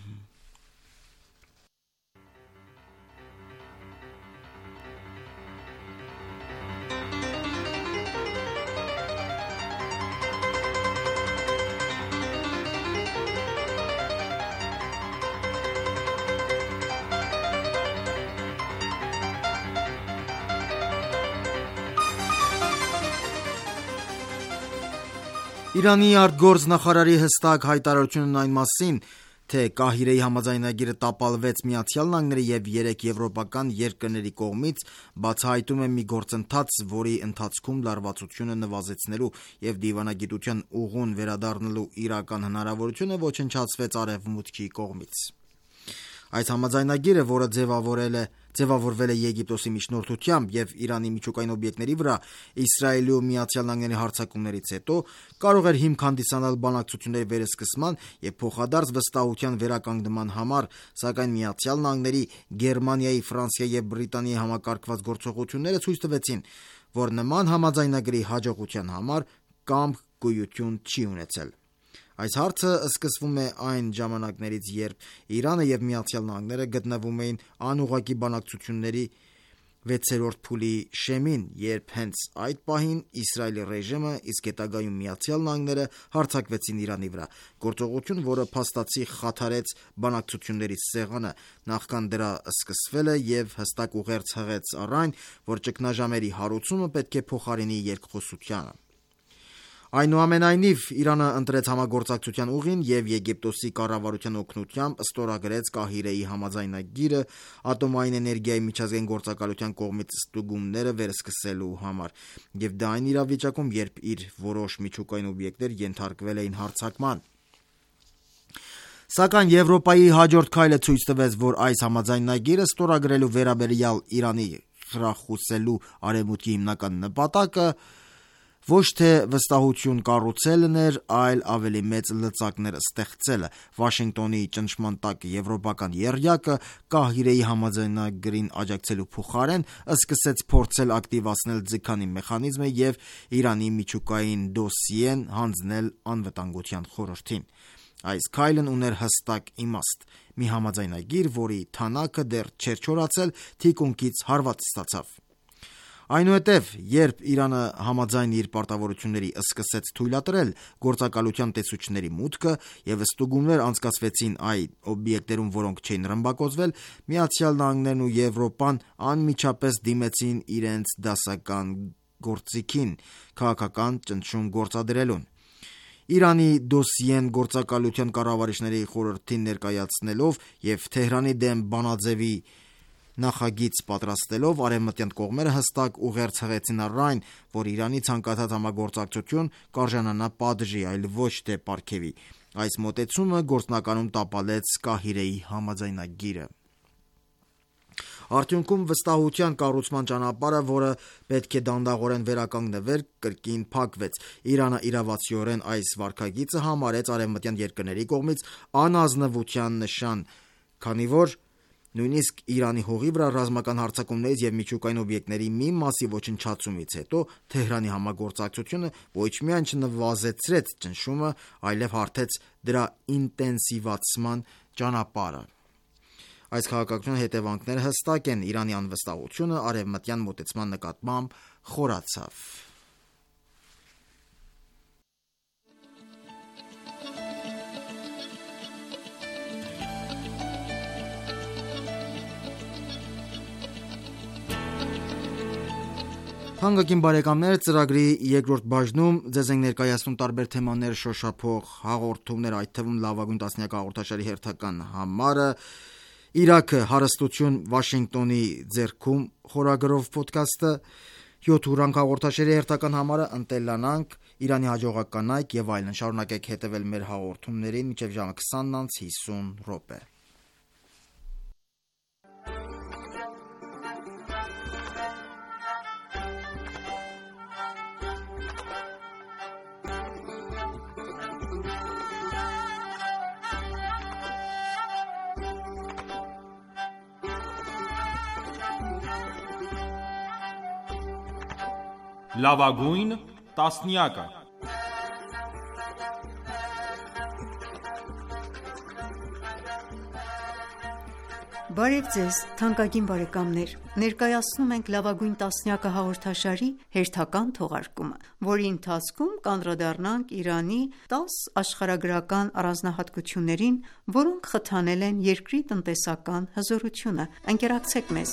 Իրանի արտգործնախարարի հստակ հայտարարությունն այն մասին, թե Կահիրեի համաձայնագիրը տապալվեց Միացյալ Նահանգների եւ երեք եվրոպական երկրների կողմից, բացահայտում է մի գործընթաց, որի ընթացքում լարվածությունը նվազեցնելու եւ դիվանագիտության ուղուն վերադառնալու իրական հնարավորությունը ոչնչացվեց Արևմուտքի կողմից։ Այս համաձայնագիրը, որը ձևավորել է ձևավորվել է Եգիպտոսի միջնորդությամբ եւ Իրանի միջուկային օբյեկտների վրա Իսրայելի ու Միացյալ Նահանգների հարձակումներից հետո, կարող էր հիմք հանդիսանալ բանակցությունների վերսկսման եւ փոխադարձ վստահության վերականգնման համար, սակայն Միացյալ Նահանգների, Գերմանիայի, Ֆրանսիայի եւ Բրիտանիայի համակարգված գործողությունները ցույց տվեցին, որ նման համաձայնագրի հաջողության համար կամք գոյություն չի ունեցել։ Այս հարցը սկսվում է այն ժամանակներից, երբ Իրանը եւ Միացյալ Նահանգները գտնվում էին անուղղակի բանակցությունների վեցերորդ փուլի շեմին, երբ հենց այդ պահին Իսրայելի ռեժիմը, իսկ հետագայում Միացյալ Նահանգները հարձակվեցին Իրանի վրա, գործողություն, որը փաստացի խաթարեց բանակցությունների սեղանը, նախքան դրա սկսվելը եւ հստակ ուղերձ հղեց առ այն, որ ճգնաժամերի հարուցումը պետք է փոխարինի երկխոսությանը։ Այնուամենայնիվ, Իրանը ընտրեց համագործակցության ուղին եւ Եգիպտոսի կառավարության օգնությամբ ստորագրեց Կահիրեի համաձայնագիրը ատոմային էներգիայի միջազգային գործակալության կողմից ստուգումները վերսկսելու համար, եւ դա այն իրավիճակում, երբ իր որոշ միջուկային օբյեկտներ ենթարկվել էին հարձակման։ Սակայն Եվրոպայի հաջորդ քայլը ցույց տվեց, որ այս համաձայնագիրը ստորագրելու վերաբերյալ Իրանի խրախուսելու Արևմուտքի հիմնական նպատակը ոչ թե վստահություն կառուցելն էր, այլ ավելի մեծ լծակներ ստեղծելը։ Վաշինգտոնի ճնշման տակ եվրոպական եռյակը Կահիրեի համաձայնագրին աջակցելու փոխարեն սկսեց փորձել ակտիվացնել ձգանի մեխանիզմը եւ Իրանի միջուկային դոսիեն հանձնել անվտանգության խորհրդին։ Այս քայլն ուներ հստակ իմաստ՝ մի համաձայնագիր, որի թանակը դեռ չէր չորացել, թիկունքից հարված ստացավ։ Այնուհետև, երբ Իրանը համաձայն իր պարտավորությունների սկսեց թույլատրել գործակալության տեսուչների մուտքը եւ ստուգումներ անցկացվեցին այդ օբյեկտերում, որոնք չէին ռմբակոծվել, Միացյալ Նահանգներն ու Եվրոպան անմիջապես դիմեցին իրենց դասական գործիքին քաղաքական ճնշում գործադրելուն։ Իրանի դոսիեն գործակալության կառավարիչների խորհրդին ներկայացնելով եւ Թեհրանի դեմ բանաձեւի նախագիծ պատրաստելով, արևմտյան կողմերը հստակ ուղերձ հղեցին առ այն, որ Իրանի ցանկացած համագործակցություն կարժանանա պատժի, այլ ոչ թե պարգևի։ Այս մոտեցումը գործնականում տապալեց Կահիրեի համաձայնագիրը։ Արդյունքում վստահության կառուցման ճանապարհը, որը պետք է դանդաղորեն վերականգնվեր, կրկին փակվեց։ Իրանը իրավացիորեն այս վարքագիծը համարեց արևմտյան երկրների կողմից անազնվության նշան, քանի որ նույնիսկ Իրանի հողի վրա ռազմական հարձակումներից եւ միջուկային օբյեկտների մի մասի ոչնչացումից հետո Թեհրանի համագործակցությունը ոչ միայն չնվազեցրեց ճնշումը, այլև հարթեց դրա ինտենսիվացման ճանապարհը։ Այս քաղաքականության հետևանքները հստակ են։ Իրանի անվստահությունը արևմտյան մոտեցման նկատմամբ խորացավ։ Հանգակին բարեկամներ, ծրագրի երկրորդ բաժնում ձեզ ենք ներկայացնում տարբեր թեմաներ շոշափող հաղորդումներ, այդ թվում լավագույն տասնյակ հաղորդաշարի հերթական համարը, Իրաքը հարստություն Վաշինգտոնի ձեռքում խորագրով ոդքասթը, յոթ ուրանք հաղորդաշարի հերթական համարը, ընտելանանք, Իրանի հաջողակ կանայք եւ այլն։ Շարունակեք հետևել մեր հաղորդումներին մինչեւ ժամը քսանն անց հիսուն րոպե։ Լավագույն տասնյակը։ Բարև ձեզ, թանկագին բարեկամներ։ Ներկայացնում ենք լավագույն տասնյակը հաղորդաշարի հերթական թողարկումը, որի ընթացքում կանդրադառնանք Իրանի տաս աշխարհագրական առանձնահատկություններին, որոնք խթանել են երկրի տնտեսական հզորությունը։ Ընկերակցեք մեզ։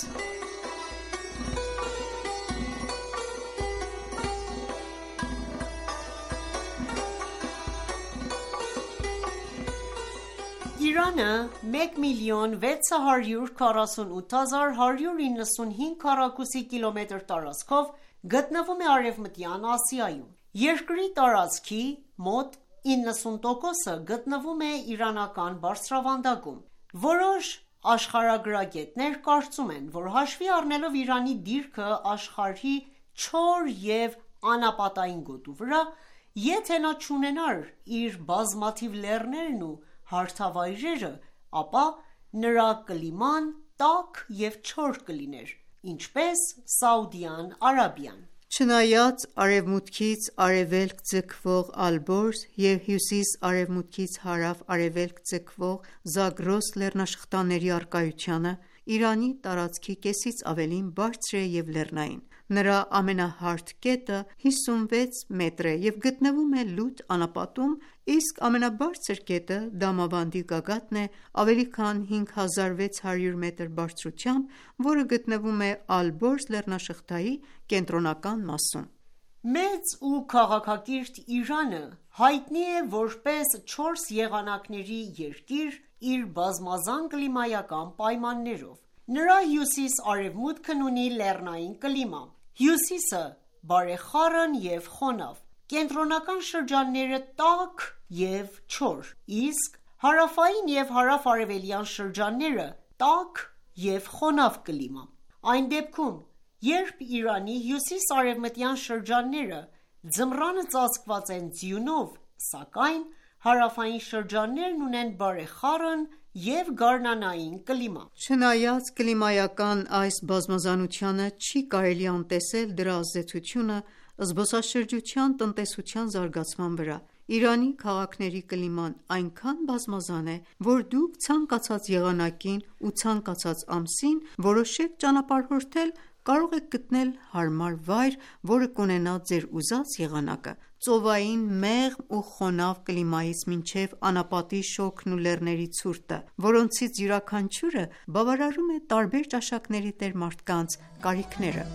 Իրանը մեկ միլիոն վեց հարյուր քառասունութ հազար հարյուր իննսունհինգ քառակուսի կիլոմետր տարածքով գտնվում է Արևմտյան Ասիայում։ Երկրի տարածքի մոտ իննսուն տոկոսը գտնվում է իրանական բարձրավանդակում։ Որոշ աշխարհագրագետներ կարծում են, որ հաշվի առնելով Իրանի դիրքը աշխարհի չոր և անապատային գոտու վրա, եթե նա չունենար իր բազմաթիվ լեռներն ու հարթավայրերը, ապա նրա կլիման տաք և չոր կլիներ, ինչպես Սաուդյան Արաբիան։ Չնայած արևմուտքից արևելք ձգվող Ալբորզ և հյուսիս-արևմուտքից հարավ-արևելք ձգվող Զագրոս լեռնաշղթաների առկայությանը, Իրանի տարածքի կեսից ավելին բարձր է և լեռնային։ Նրա ամենահարթ կետը հիսունվեց մետր է և գտնվում է Լութ անապատում, իսկ ամենաբարձր կետը Դամավանդի գագաթն է ավելի քան հինգ հազար վեց հարյուր մետր բարձրությամբ, որը գտնվում է Ալբորզ լեռնաշղթայի կենտրոնական մասում։ Մեծ ու քաղաքակիրթ Իրանը հայտնի է որպես չորս եղանակների երկիր իր բազմազան կլիմայական պայմաններով։ Նրա հյուսիս-արևմուտքն ունի լեռնային կլիմա։ Հյուսիսը բարեխառն և խոնավ, կենտրոնական շրջանները տաք և չոր, իսկ հարավային և հարավ-արևելյան շրջանները տաք և խոնավ կլիմա։ Այն դեպքում, երբ Իրանի հյուսիս-արևմտյան շրջանները ձմռանը ծածկված են ձյունով, սակայն հարավային շրջաններն ունեն բարեխառն և գարնանային կլիմա։ Չնայած կլիմայական այս բազմազանությանը, չի կարելի անտեսել դրա ազդեցությունը զբոսաշրջության տնտեսության զարգացման վրա։ Իրանի քաղաքների կլիման այնքան բազմազան է, որ դուք ցանկացած եղանակին ու ցանկացած ամսին որոշեք ճանապարհորդել, կարող եք գտնել հարմար վայր, որը կունենա ձեր ուզած եղանակը։ Ծովային մեղմ ու խոնավ կլիմայից մինչև անապատի շոգն ու լեռների ցուրտը, որոնցից յուրաքանչյուրը բավարարում է տարբեր ճաշակների տերմարդկանց կարիքները։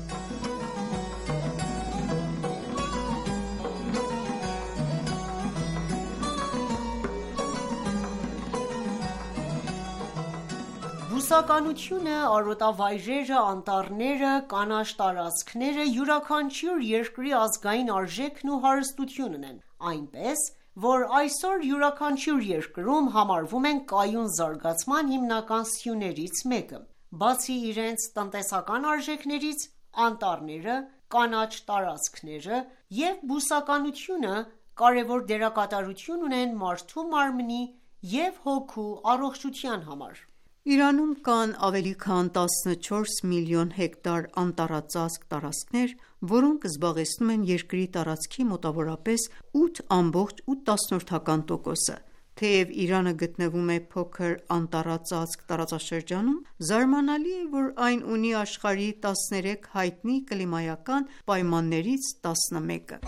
Բուսականությունը, արոտավայրերը, անտառները, կանաչ տարածքները յուրաքանչյուր երկրի ազգային արժեքն ու հարստությունն են, այնպես, որ այսօր յուրաքանչյուր երկրում համարվում են կայուն զարգացման հիմնական սյուներից մեկը։ Բացի իրենց տնտեսական արժեքներից, անտառները, կանաչ տարածքները և բուսականությունը կարևոր դերակատարություն ունեն մարդու մարմնի և հոգու առողջության համար։ Իրանում կան ավելի քան տասնչորս միլիոն հեկտար անտառածածկ տարածքներ, որոնք զբաղեցնում են երկրի տարածքի մոտավորապես ութ ամբողջ ութ տոկոսը։ Թեև Իրանը գտնվում է փոքր անտառածածկ տարածաշրջանում, զարմանալի է, որ այն ունի աշխարհի տասներեք հայտնի կլիմայական պայմաններից տասնմեկը։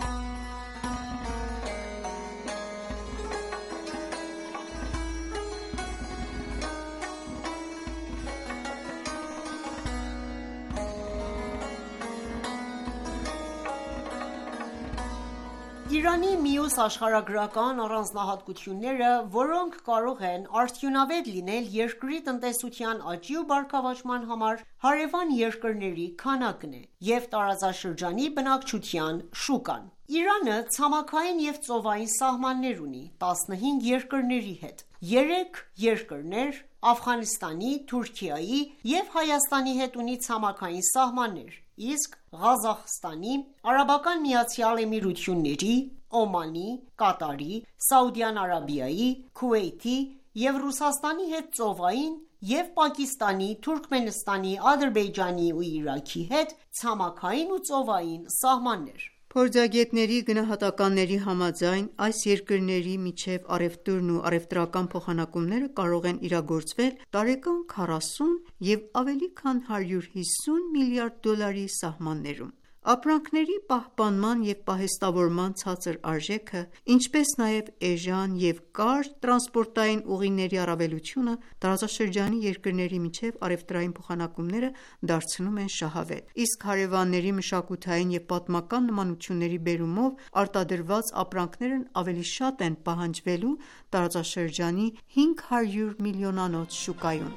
Իրանի մյուս աշխարհագրական առանձնահատկությունները, որոնք կարող են արդյունավետ լինել երկրի տնտեսության աճի ու բարգավաճման համար, հարևան երկրների քանակն է և տարածաշրջանի բնակչության շուկան։ Իրանը ցամաքային և ծովային սահմաններ ունի տասնհինգ երկրների հետ։ Երեք երկրներ՝ Աֆղանստանի, Թուրքիայի և Հայաստանի հետ ունի ցամաքային սահմաններ, իսկ Ղազախստանի, Արաբական Միացյալ Էմիրությունների, Օմանի, Կատարի, Սաուդյան Արաբիայի, Քուվեյթի և Ռուսաստանի հետ ծովային և Պակիստանի, Թուրքմենստանի, Ադրբեջանի ու Իրաքի հետ ցամաքային ու ծովային սահմաններ։ Փորձագետների գնահատականների համաձայն, այս երկրների միջև առևտուրն ու առևտրական փոխանակումները կարող են իրագործվել տարեկան քառասուն և ավելի քան հարյուր հիսուն միլիարդ դոլարի սահմաններում։ Ապրանքների պահպանման և պահեստավորման ցածր արժեքը, ինչպես նաև էժան և կարճ տրանսպորտային ուղիների առավելությունը տարածաշրջանի երկրների միջև առևտրային փոխանակումները դարձնում են շահավետ, իսկ հարևանների մշակութային և պատմական նմանությունների բերումով արտադրված ապրանքներն ավելի շատ են պահանջվելու տարածաշրջանի հինգ հարյուր միլիոնանոց շուկայում։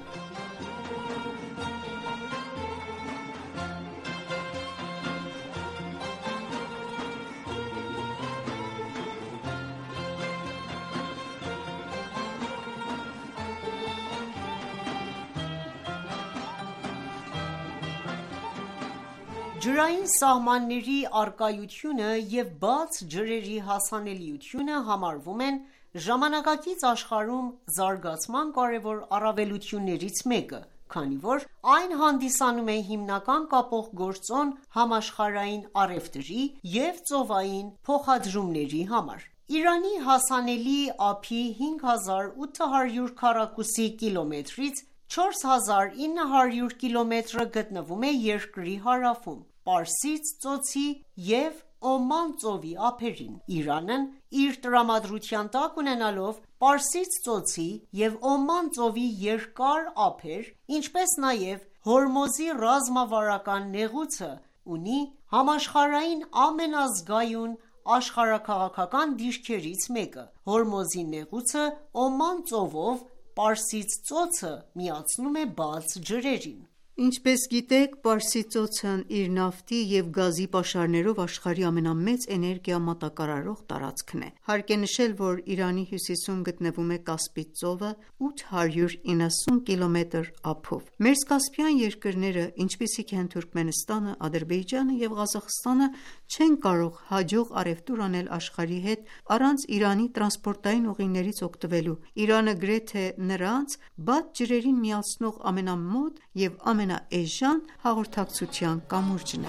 Ջրային սահմանների առկայությունը և բաց ջրերի հասանելիությունը համարվում են ժամանակակից աշխարհում զարգացման կարևոր առավելություններից մեկը, քանի որ այն հանդիսանում է հիմնական կապող գործոն համաշխարհային առևտրի և ծովային փոխադրումների համար։ Իրանի հասանելի ափի հինգ հազար ութ հարյուր քառակուսի կիլոմետրից չորս հազար ինը հարյուր կիլոմետրը գտնվում է երկրի հարավում, Պարսից ծոցի և Օման ծովի ափերին։ Իրանն իր տրամադրության տակ ունենալով Պարսից ծոցի և Օման ծովի երկար ափեր, ինչպես նաև Հորմոզի ռազմավարական նեղուցը, ունի համաշխարհային ամենազգայուն աշխարհաքաղաքական դիրքերից մեկը։ Հորմոզի նեղուցը Օման ծովով Պարսից ծոցը միացնում է բաց ջրերին։ Ինչպես գիտեք, Պարսից ծոցն իր նավթի և գազի պաշարներով աշխարհի ամենամեծ էներգիա մատակարարող տարածքն է։ Հարկ է նշել, որ Իրանի հյուսիսում գտնվում է Կասպից ծովը ութ հարյուր իննսուն կիլոմետր ափով։ Մերձկասպյան երկրները, ինչպիսիք են Թուրքմենստանը, Ադրբեջանը և Ղազախստանը, չեն կարող հաջող առևտուր անել աշխարհի հետ առանց Իրանի տրանսպորտային ուղիներից օգտվելու։ Իրանը գրեթե նրանց բաց ջրերին միացնող ամենամոտ և ամենաէժան հաղորդակցության կամուրջն է։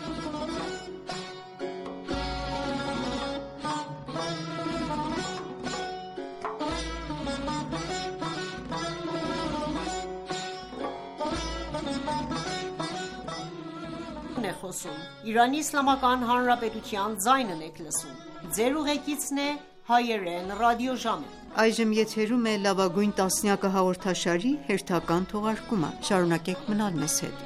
Իրանի Իսլամական Հանրապետության ձայնն եք լսում։ Ձեր ուղեկիցն է հայերեն ռադիոժամը։ Այժմ եթերում է լավագույն տասնյակը հաղորդաշարի հերթական թողարկումը։ Շարունակեք մնալ մեզ հետ։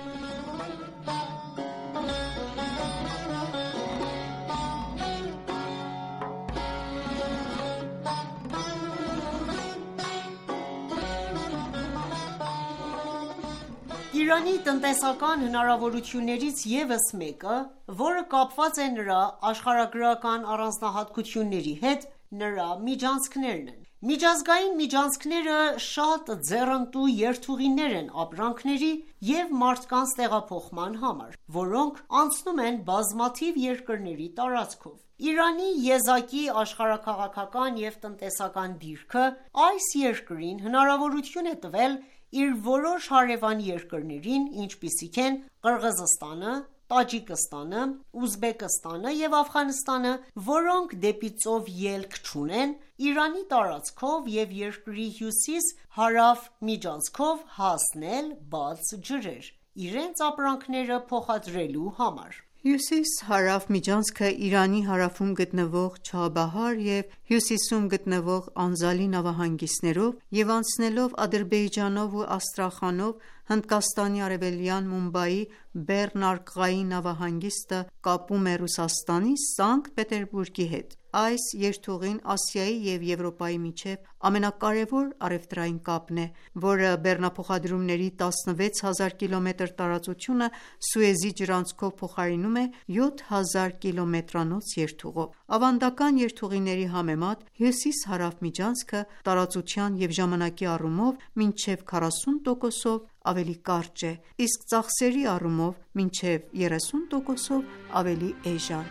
Իրանի տնտեսական հնարավորություններից ևս մեկը, որը կապված է նրա աշխարհագրական առանձնահատկությունների հետ, նրա միջանցքներն են։ Միջազգային միջանցքները շատ ձեռնտու երթուղիներ են ապրանքների և մարդկանց տեղափոխման համար, որոնք անցնում են բազմաթիվ երկրների տարածքով։ Իրանի եզակի աշխարհաքաղաքական և տնտեսական դիրքը այս երկրին հնարավորություն է տվել իր որոշ հարևան երկրներին, ինչպիսիք են Qırğızստանը, Տաջիկստանը, Ուզբեկստանը և Աֆղանստանը, որոնք դեպի ծով ելք չունեն, Իրանի տարածքով և երկրի հյուսիս-հարավ միջանցքով հասնել բաց ջրեր, իրենց ապրանքները փոխադրելու համար։ Հյուսիս-հարավ միջանցքը Իրանի հարավում գտնվող Չաբահար և հյուսիսում գտնվող Անզալի նավահանգիստներով և անցնելով Ադրբեջանով ու Աստրախանով Հնդկաստանի արևելյան Մումբայի Բեռնարկղայի նավահանգիստը կապում է Ռուսաստանի Սանկտ Պետերբուրգի հետ։ Այս երթուղին Ասիայի և Եվրոպայի միջև ամենակարևոր առևտրային կապն է, որը բեռնափոխադրումների տասնվեց հազար կիլոմետր տարածությունը Սուեզի ջրանցքով փոխարինում է յոթ հազար կիլոմետրանոց երթուղով։ Ավանդական երթուղիների համեմատ հյուսիս-հարավ միջանցքը տարածության և ժամանակի առումով մինչև քառասուն տոկոսով ավելի կարճ է, իսկ ծախսերի առումով մինչև երեսուն տոկոսով ավելի էժան։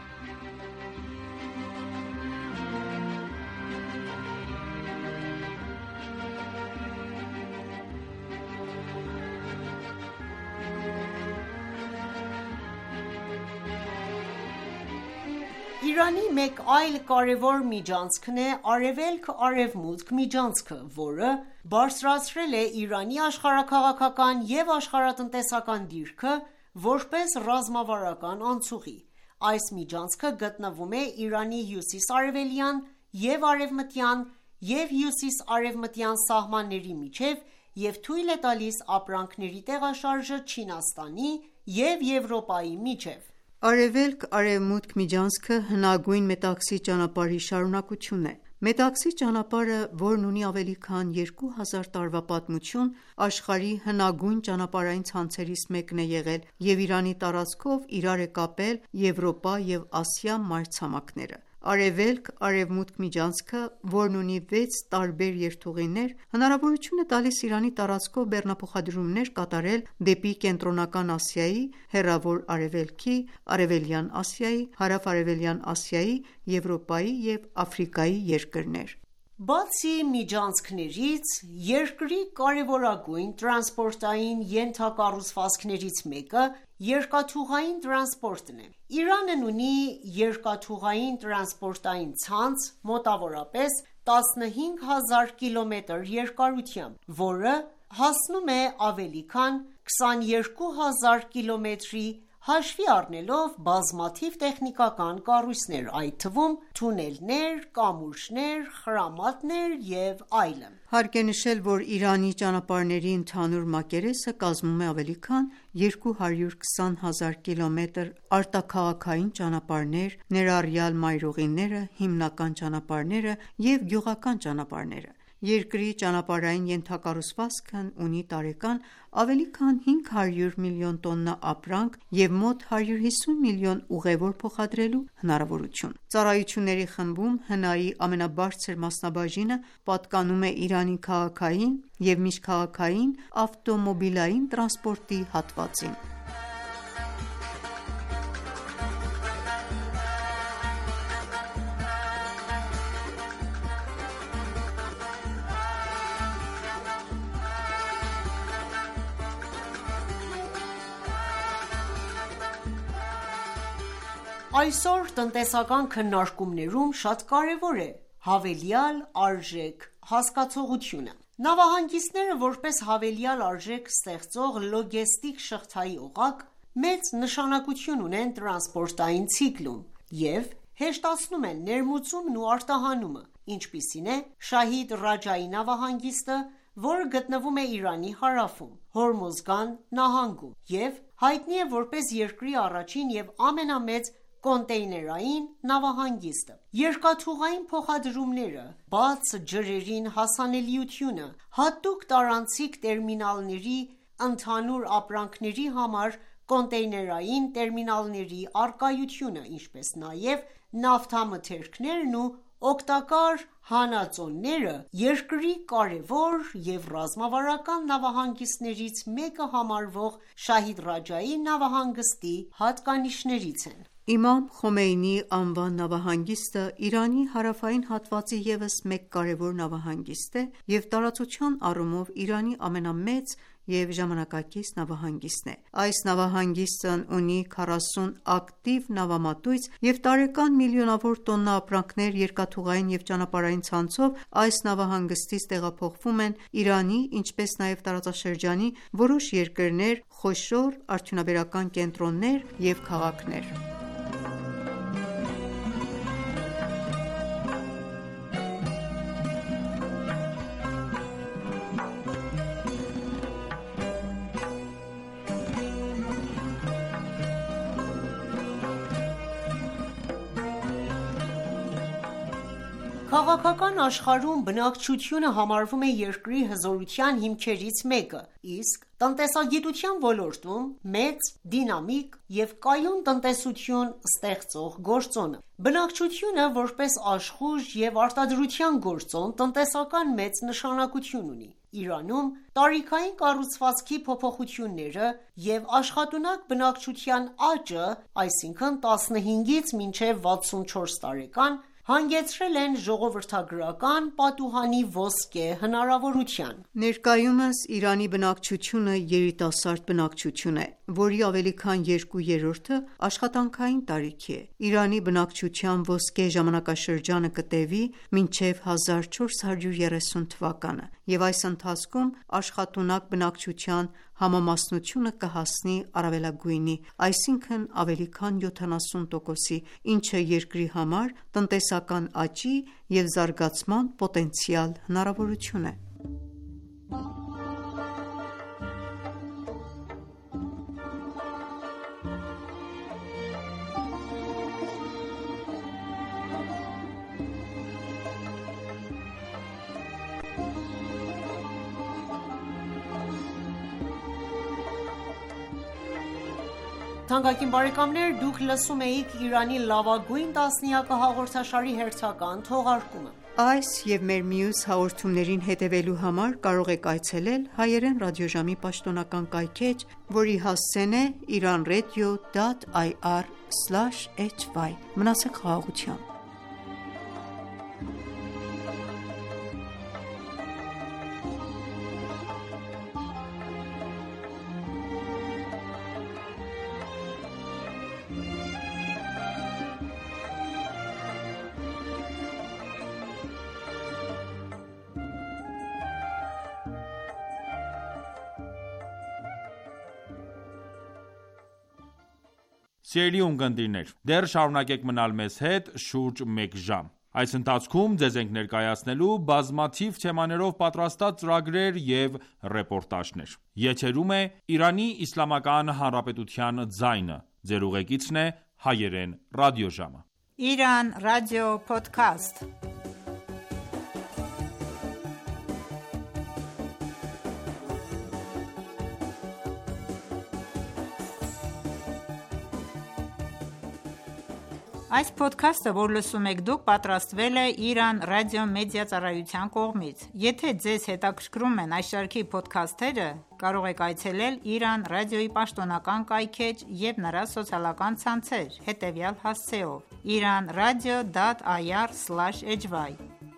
Իրանի մեկ այլ կարևոր միջանցքն է արևելք-արևմուտք միջանցքը, որը բարձրացրել է Իրանի աշխարհաքաղաքական և աշխարհատնտեսական դիրքը որպես ռազմավարական անցուղի։ Այս միջանցքը գտնվում է Իրանի հյուսիս-արևելյան և արևմտյան և հյուսիս-արևմտյան սահմանների միջև և թույլ է տալիս ապրանքների տեղաշարժը Չինաստանի և Եվրոպայի միջև։ Արևելք-արևմուտք միջանցքը հնագույն Մետաքսի ճանապարհի շարունակությունն է։ Մետաքսի ճանապարհը, որն ունի ավելի քան երկու հազար տարվա պատմություն, աշխարհի հնագույն ճանապարհային ցանցերից մեկն է եղել և Իրանի տարածքով իրար է կապել Եվրոպա և Ասիա մայրցամաքները։ Արևելք-արևմուտք միջանցքը, որն ունի վեց տարբեր երթուղիներ, հնարավորություն է տալիս Իրանի տարածքով բեռնափոխադրումներ կատարել դեպի Կենտրոնական Ասիայի, Հեռավոր Արևելքի, Արևելյան Ասիայի, Հարավ-արևելյան Ասիայի, Եվրոպայի և Աֆրիկայի երկրներ։ Բացի միջանցքներից, երկրի կարևորագույն տրանսպորտային ենթակառուցվածքներից մեկը երկաթուղային տրանսպորտն է։ Իրանն ունի երկաթուղային տրանսպորտային ցանց մոտավորապես տասնհինգ հազար կիլոմետր երկարությամբ, որը հասնում է ավելի քան քսաներկու հազար կիլոմետրի, հաշվի առնելով բազմաթիվ տեխնիկական կառույցներ, այդ թվում թունելներ, կամուրջներ, խրամատներ և այլն։ Հարկ է նշել, որ Իրանի ճանապարհների ընդհանուր մակերեսը կազմում է ավելի քան երկու հարյուր քսան հազար կիլոմետր արտաքաղաքային ճանապարհներ, ներառյալ մայրուղիները, հիմնական ճանապարհները և գյուղական ճանապարհները։ Երկրի ճանապարհային ենթակառուցվածքն ունի տարեկան ավելի քան հինգ հարյուր միլիոն տոննա ապրանք և մոտ հարյուր հիսուն միլիոն ուղևոր փոխադրելու հնարավորություն։ Ծառայությունների խմբում հնայի ամենաբարձր մասնաբաժինը պատկանում է Իրանի քաղաքային և միջքաղաքային ավտոմոբիլային տրանսպորտի հատվածին։ Այսօր տնտեսական քննարկումներում շատ կարևոր է հավելյալ արժեք հասկացողությունը։ Նավահանգիստները, որպես հավելյալ արժեք ստեղծող լոգեստիկ շղթայի օղակ, մեծ նշանակություն ունեն տրանսպորտային ցիկլում և հեշտացնում են ներմուծումն ու արտահանումը, ինչպիսին է Շահիդ Ռաջայի նավահանգիստը, որը գտնվում է Իրանի հարավում, Հորմոզգան նահանգում և հայտնի է որպես երկրի առաջին և ամենամեծ կոնտեյներային նավահանգիստը։ Երկաթուղային փոխադրումները, բաց ջրերին հասանելիությունը, հատուկ տարանցիկ տերմինալների, ընդհանուր ապրանքների համար կոնտեյներային տերմինալների առկայությունը, ինչպես նաև նավթամթերքներն ու օգտակար հանածոները երկրի կարևոր և ռազմավարական նավահանգիստներից մեկը համարվող Շահիդ Ռաջայի նավահանգստի հատկանիշներից են։ Իմամ Խոմեյնիի անվան նավահանգիստը Իրանի հարավային հատվածի ևս մեկ կարևոր նավահանգիստ է և տարածության առումով Իրանի ամենամեծ և ժամանակակից նավահանգիստն է։ Այս նավահանգիստն ունի քառասուն ակտիվ նավամատույց և տարեկան միլիոնավոր տոննա ապրանքներ երկաթուղային և ճանապարհային ցանցով այս նավահանգստից տեղափոխվում են Իրանի, ինչպես նաև տարածաշրջանի որոշ երկրներ, խոշոր արդյունաբերական կենտրոններ և քաղաքներ։ Քաղաքական աշխարհում բնակչությունը համարվում է երկրի հզորության հիմքերից մեկը, իսկ տնտեսագիտության ոլորտում մեծ, դինամիկ և կայուն տնտեսություն ստեղծող գործոնը։ Բնակչությունը, որպես աշխուժ և արտադրության գործոն, տնտեսական մեծ նշանակություն ունի։ Իրանում տարիքային կառուցվածքի փոփոխությունները և աշխատունակ բնակչության աճը, այսինքն տասնհինգից մինչև վաթսունչորս տարեկան, հանգեցրել են ժողովրդագրական պատուհանի ոսկե հնարավորության։ Ներկայումս Իրանի բնակչությունը երիտասարդ բնակչություն է, որի ավելի քան երկու երրորդը աշխատանքային տարիքի է։ Իրանի բնակչության ոսկե ժամանակաշրջանը կտևի մինչև հազար չորս հարյուր երեսուն թվականը, և այս ընթացքում աշխատունակ բնակչության համամասնությունը կհասնի առավելագույնի, այսինքն ավելի քան յոթանասուն տոկոսի, ինչը երկրի համար տնտեսական աճի և զարգացման պոտենցիալ հնարավորություն է։ Թանկագին բարեկամներ, դուք լսում էիք Իրանի լավագույն տասնյակը հաղորդաշարի հերթական թողարկումը։ Այս և մեր մյուս հաղորդումներին հետևելու համար կարող եք այցելել հայերեն ռադիոժամի պաշտոնական կայքէջ, որի հասցեն է իրանradio dot i r slash h y։ Մնացեք խաղաղությամբ։ Սիրելի ունկնդիրներ, դեռ շարունակեք մնալ մեզ հետ շուրջ մեկ ժամ։ Այս ընթացքում ձեզ ենք ներկայացնելու բազմաթիվ թեմաներով պատրաստած ծրագրեր և ռեպորտաժներ։ Եթերում է Իրանի Իսլամական Հանրապետության ձայնը։ Ձեր ուղեկիցն է հայերեն ռադիոժամը։ Iran Radio Podcast։ Այս ոդքասթը, որ լսում եք դուք, պատրաստվել է Iran Radio Media ծառայության կողմից։ Եթե ձեզ հետաքրքրում են այս շարքի ոդքասթերը, կարող եք այցելել Iran Radio-ի պաշտոնական կայքէջ և նրա սոցիալական ցանցեր հետևյալ հասցեով՝ iranradio dot i r slash h y։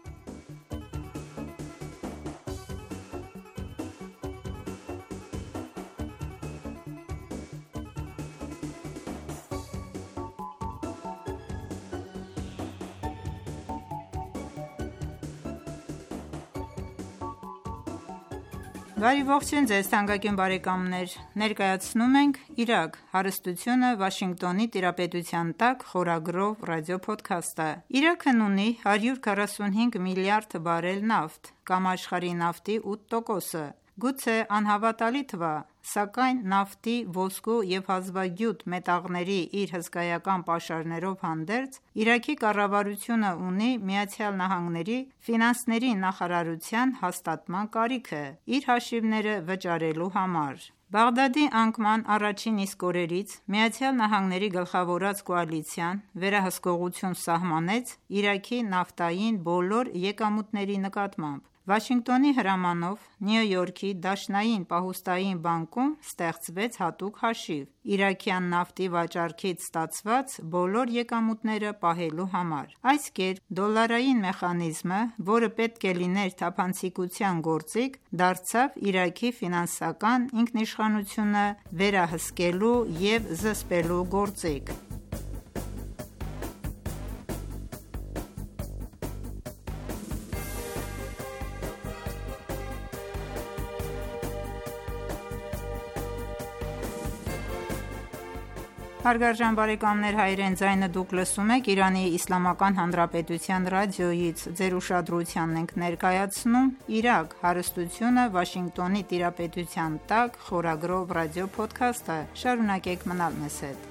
Բարի ողջույն ձեզ թանկագին բարեկամներ, ներկայացնում ենք «Իրաք. հարստությունը Վաշինգտոնի տիրապետության տակ» խորագրով ռադիոփոդքասթը։ Իրաքն ունի հարյուր քառասունհինգ միլիարդ բարել նավթ, կամ աշխարհի նավթի ութ տոկոսը։ Գուցե անհավատալի թվա, սակայն նավթի, ոսկու և հազվագյուտ մետաղների իր հսկայական պաշարներով հանդերձ, Իրաքի կառավարությունը ունի ԱՄՆ-ի ֆինանսների նախարարության հաստատման կարիքը՝ իր հաշիվները վճարելու համար։ Բաղդադի անկման առաջին իսկ օրերից ԱՄՆ-ի գլխավորած կոալիցիան վերահսկողություն սահմանեց Իրաքի նավթային բոլոր եկամուտների նկատմամբ։ Վաշինգտոնի հրամանով Նյու Յորքի Դաշնային պահուստային բանկում ստեղծվեց հատուկ հաշիվ՝ իրաքյան նավթի վաճառքից ստացված բոլոր եկամուտները պահելու համար։ Այս կերպ դոլարային մեխանիզմը, որը պետք է լիներ թափանցիկության գործիք, դարձավ Իրաքի ֆինանսական ինքնիշխանությունը վերահսկելու և զսպելու գործիք։ Հարգարժան բարեկամներ, հայրեն ձայնը դուք լսում եք Իրանի Իսլամական Հանրապետության ռադիոյից, ձեր ուշադրությանն ենք ներկայացնում «Իրաք. հարստությունը Վաշինգտոնի տիրապետության տակ» խորագրով ռադիոփոդքասթը։ Շարունակեք մնալ մեզ հետ։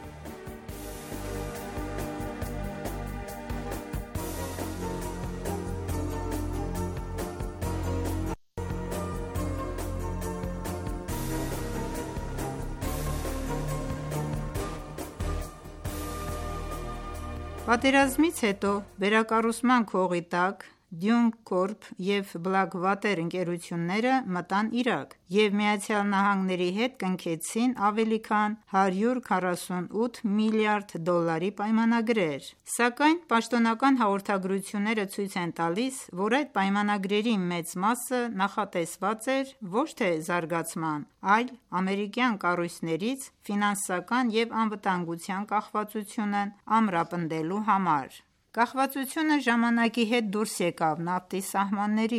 Պատերազմից հետո վերակառուցման քողի տակ Dune Corp և Blackwater ընկերությունները մտան Իրաք և ԱՄՆ-ի հետ կնքեցին ավելի քան հարյուր քառասունութ միլիարդ դոլարի պայմանագրեր։ Սակայն պաշտոնական հաղորդագրությունները ցույց են տալիս, որ այդ պայմանագրերի մեծ մասը նախատեսված էր ոչ թե զարգացման, այլ ամերիկյան կառույցներից ֆինանսական և անվտանգության կախվածությունն ամրապնդելու համար։ Կախվածությունը ժամանակի հետ դուրս եկավ նավթի սահմաններից։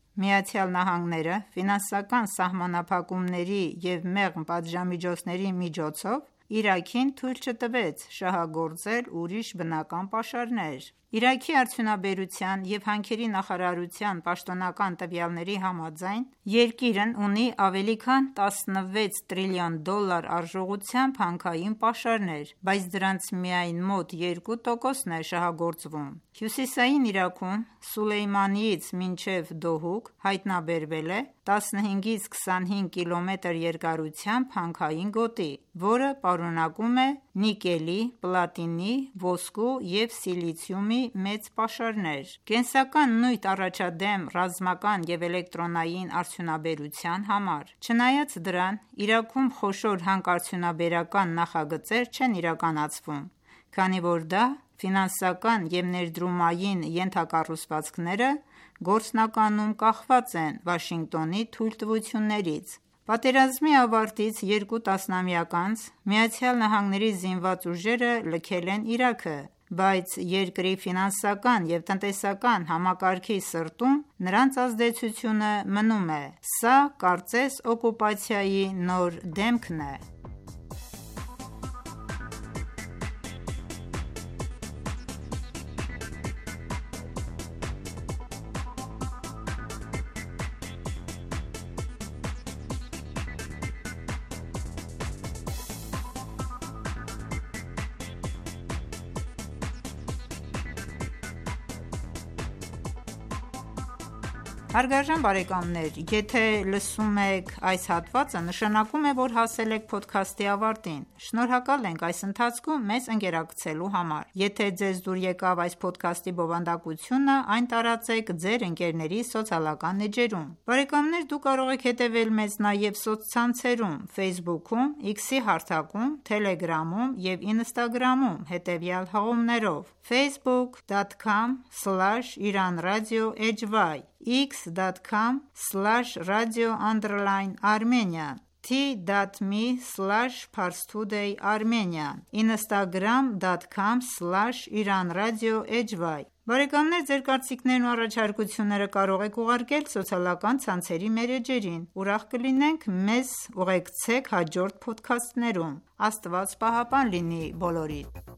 Միացյալ Նահանգները ֆինանսական սահմանափակումների և մեղմ պատժամիջոցների միջոցով Իրաքին թույլ չտվեց շահագործել ուրիշ բնական պաշարներ: Իրաքի արդյունաբերության և հանքերի նախարարության պաշտոնական տվյալների համաձայն, երկիրն ունի ավելի քան տասնվեց տրիլիոն դոլար արժողությամբ հանքային պաշարներ, բայց դրանց միայն մոտ երկու տոկոսն է շահագործվում: Հյուսիսային Իրաքում Սուլեյմանիից մինչև Դոհուկ հայտնաբերվել է տասնհինգից քսանհինգ կիլոմետր երկարությամբ հանքային գոտի, որը պարունակում է նիկելի, պլատինի, ոսկու և սիլիցիումի մեծ պաշարներ: Կենսական նյութ առաջադեմ ռազմական և էլեկտրոնային արդյունաբերության համար: Չնայած դրան, Իրաքում խոշոր հանքարդյունաբերական նախագծեր չեն իրականացվում, քանի որ դա ֆինանսական և ներդրումային ենթակառուցվածքները գործնականում կախված են Վաշինգտոնի թույլտվություններից: Պատերազմի ավարտից երկու տասնամյակ անց ԱՄՆ-ի զինված ուժերը լքել են Իրաքը, բայց երկրի ֆինանսական և տնտեսական համակարգի սրտում նրանց ազդեցությունը մնում է: Սա կարծես օկուպացիայի նոր դեմքն է: Հարգարժան բարեկամներ, եթե լսում եք այս հատվածը, նշանակում է, որ հասել եք փոդքասթի ավարտին: Շնորհակալ ենք այս ընթացքում մեզ ընկերակցելու համար: Եթե ձեզ դուր եկավ այս փոդքասթի բովանդակությունը, այն տարածեք ձեր ընկերների սոցիալական էջերում: Բարեկամներ դուք կարող եք հետևել մեզ նաև սոցցանցերում Facebook-ում, X-ի հարթակում, Telegram-ում և Instagram-ում հետևյալ հղումներով՝ facebook dot com slash iranradio hy, x dot com slash radio underscore armenian, t.me slash parstoday.armenian, instagram dot com slash iranradio hy: Բարեկամներ ձեր կարծիքներն ու առաջարկությունները կարող եք ուղարկել սոցիալական ցանցերի մեր էջերին: Ուրախ կլինենք մեզ ուղեկցեք հաջորդ փոդքասթներում: Աստված պահապան լինի բոլորիդ: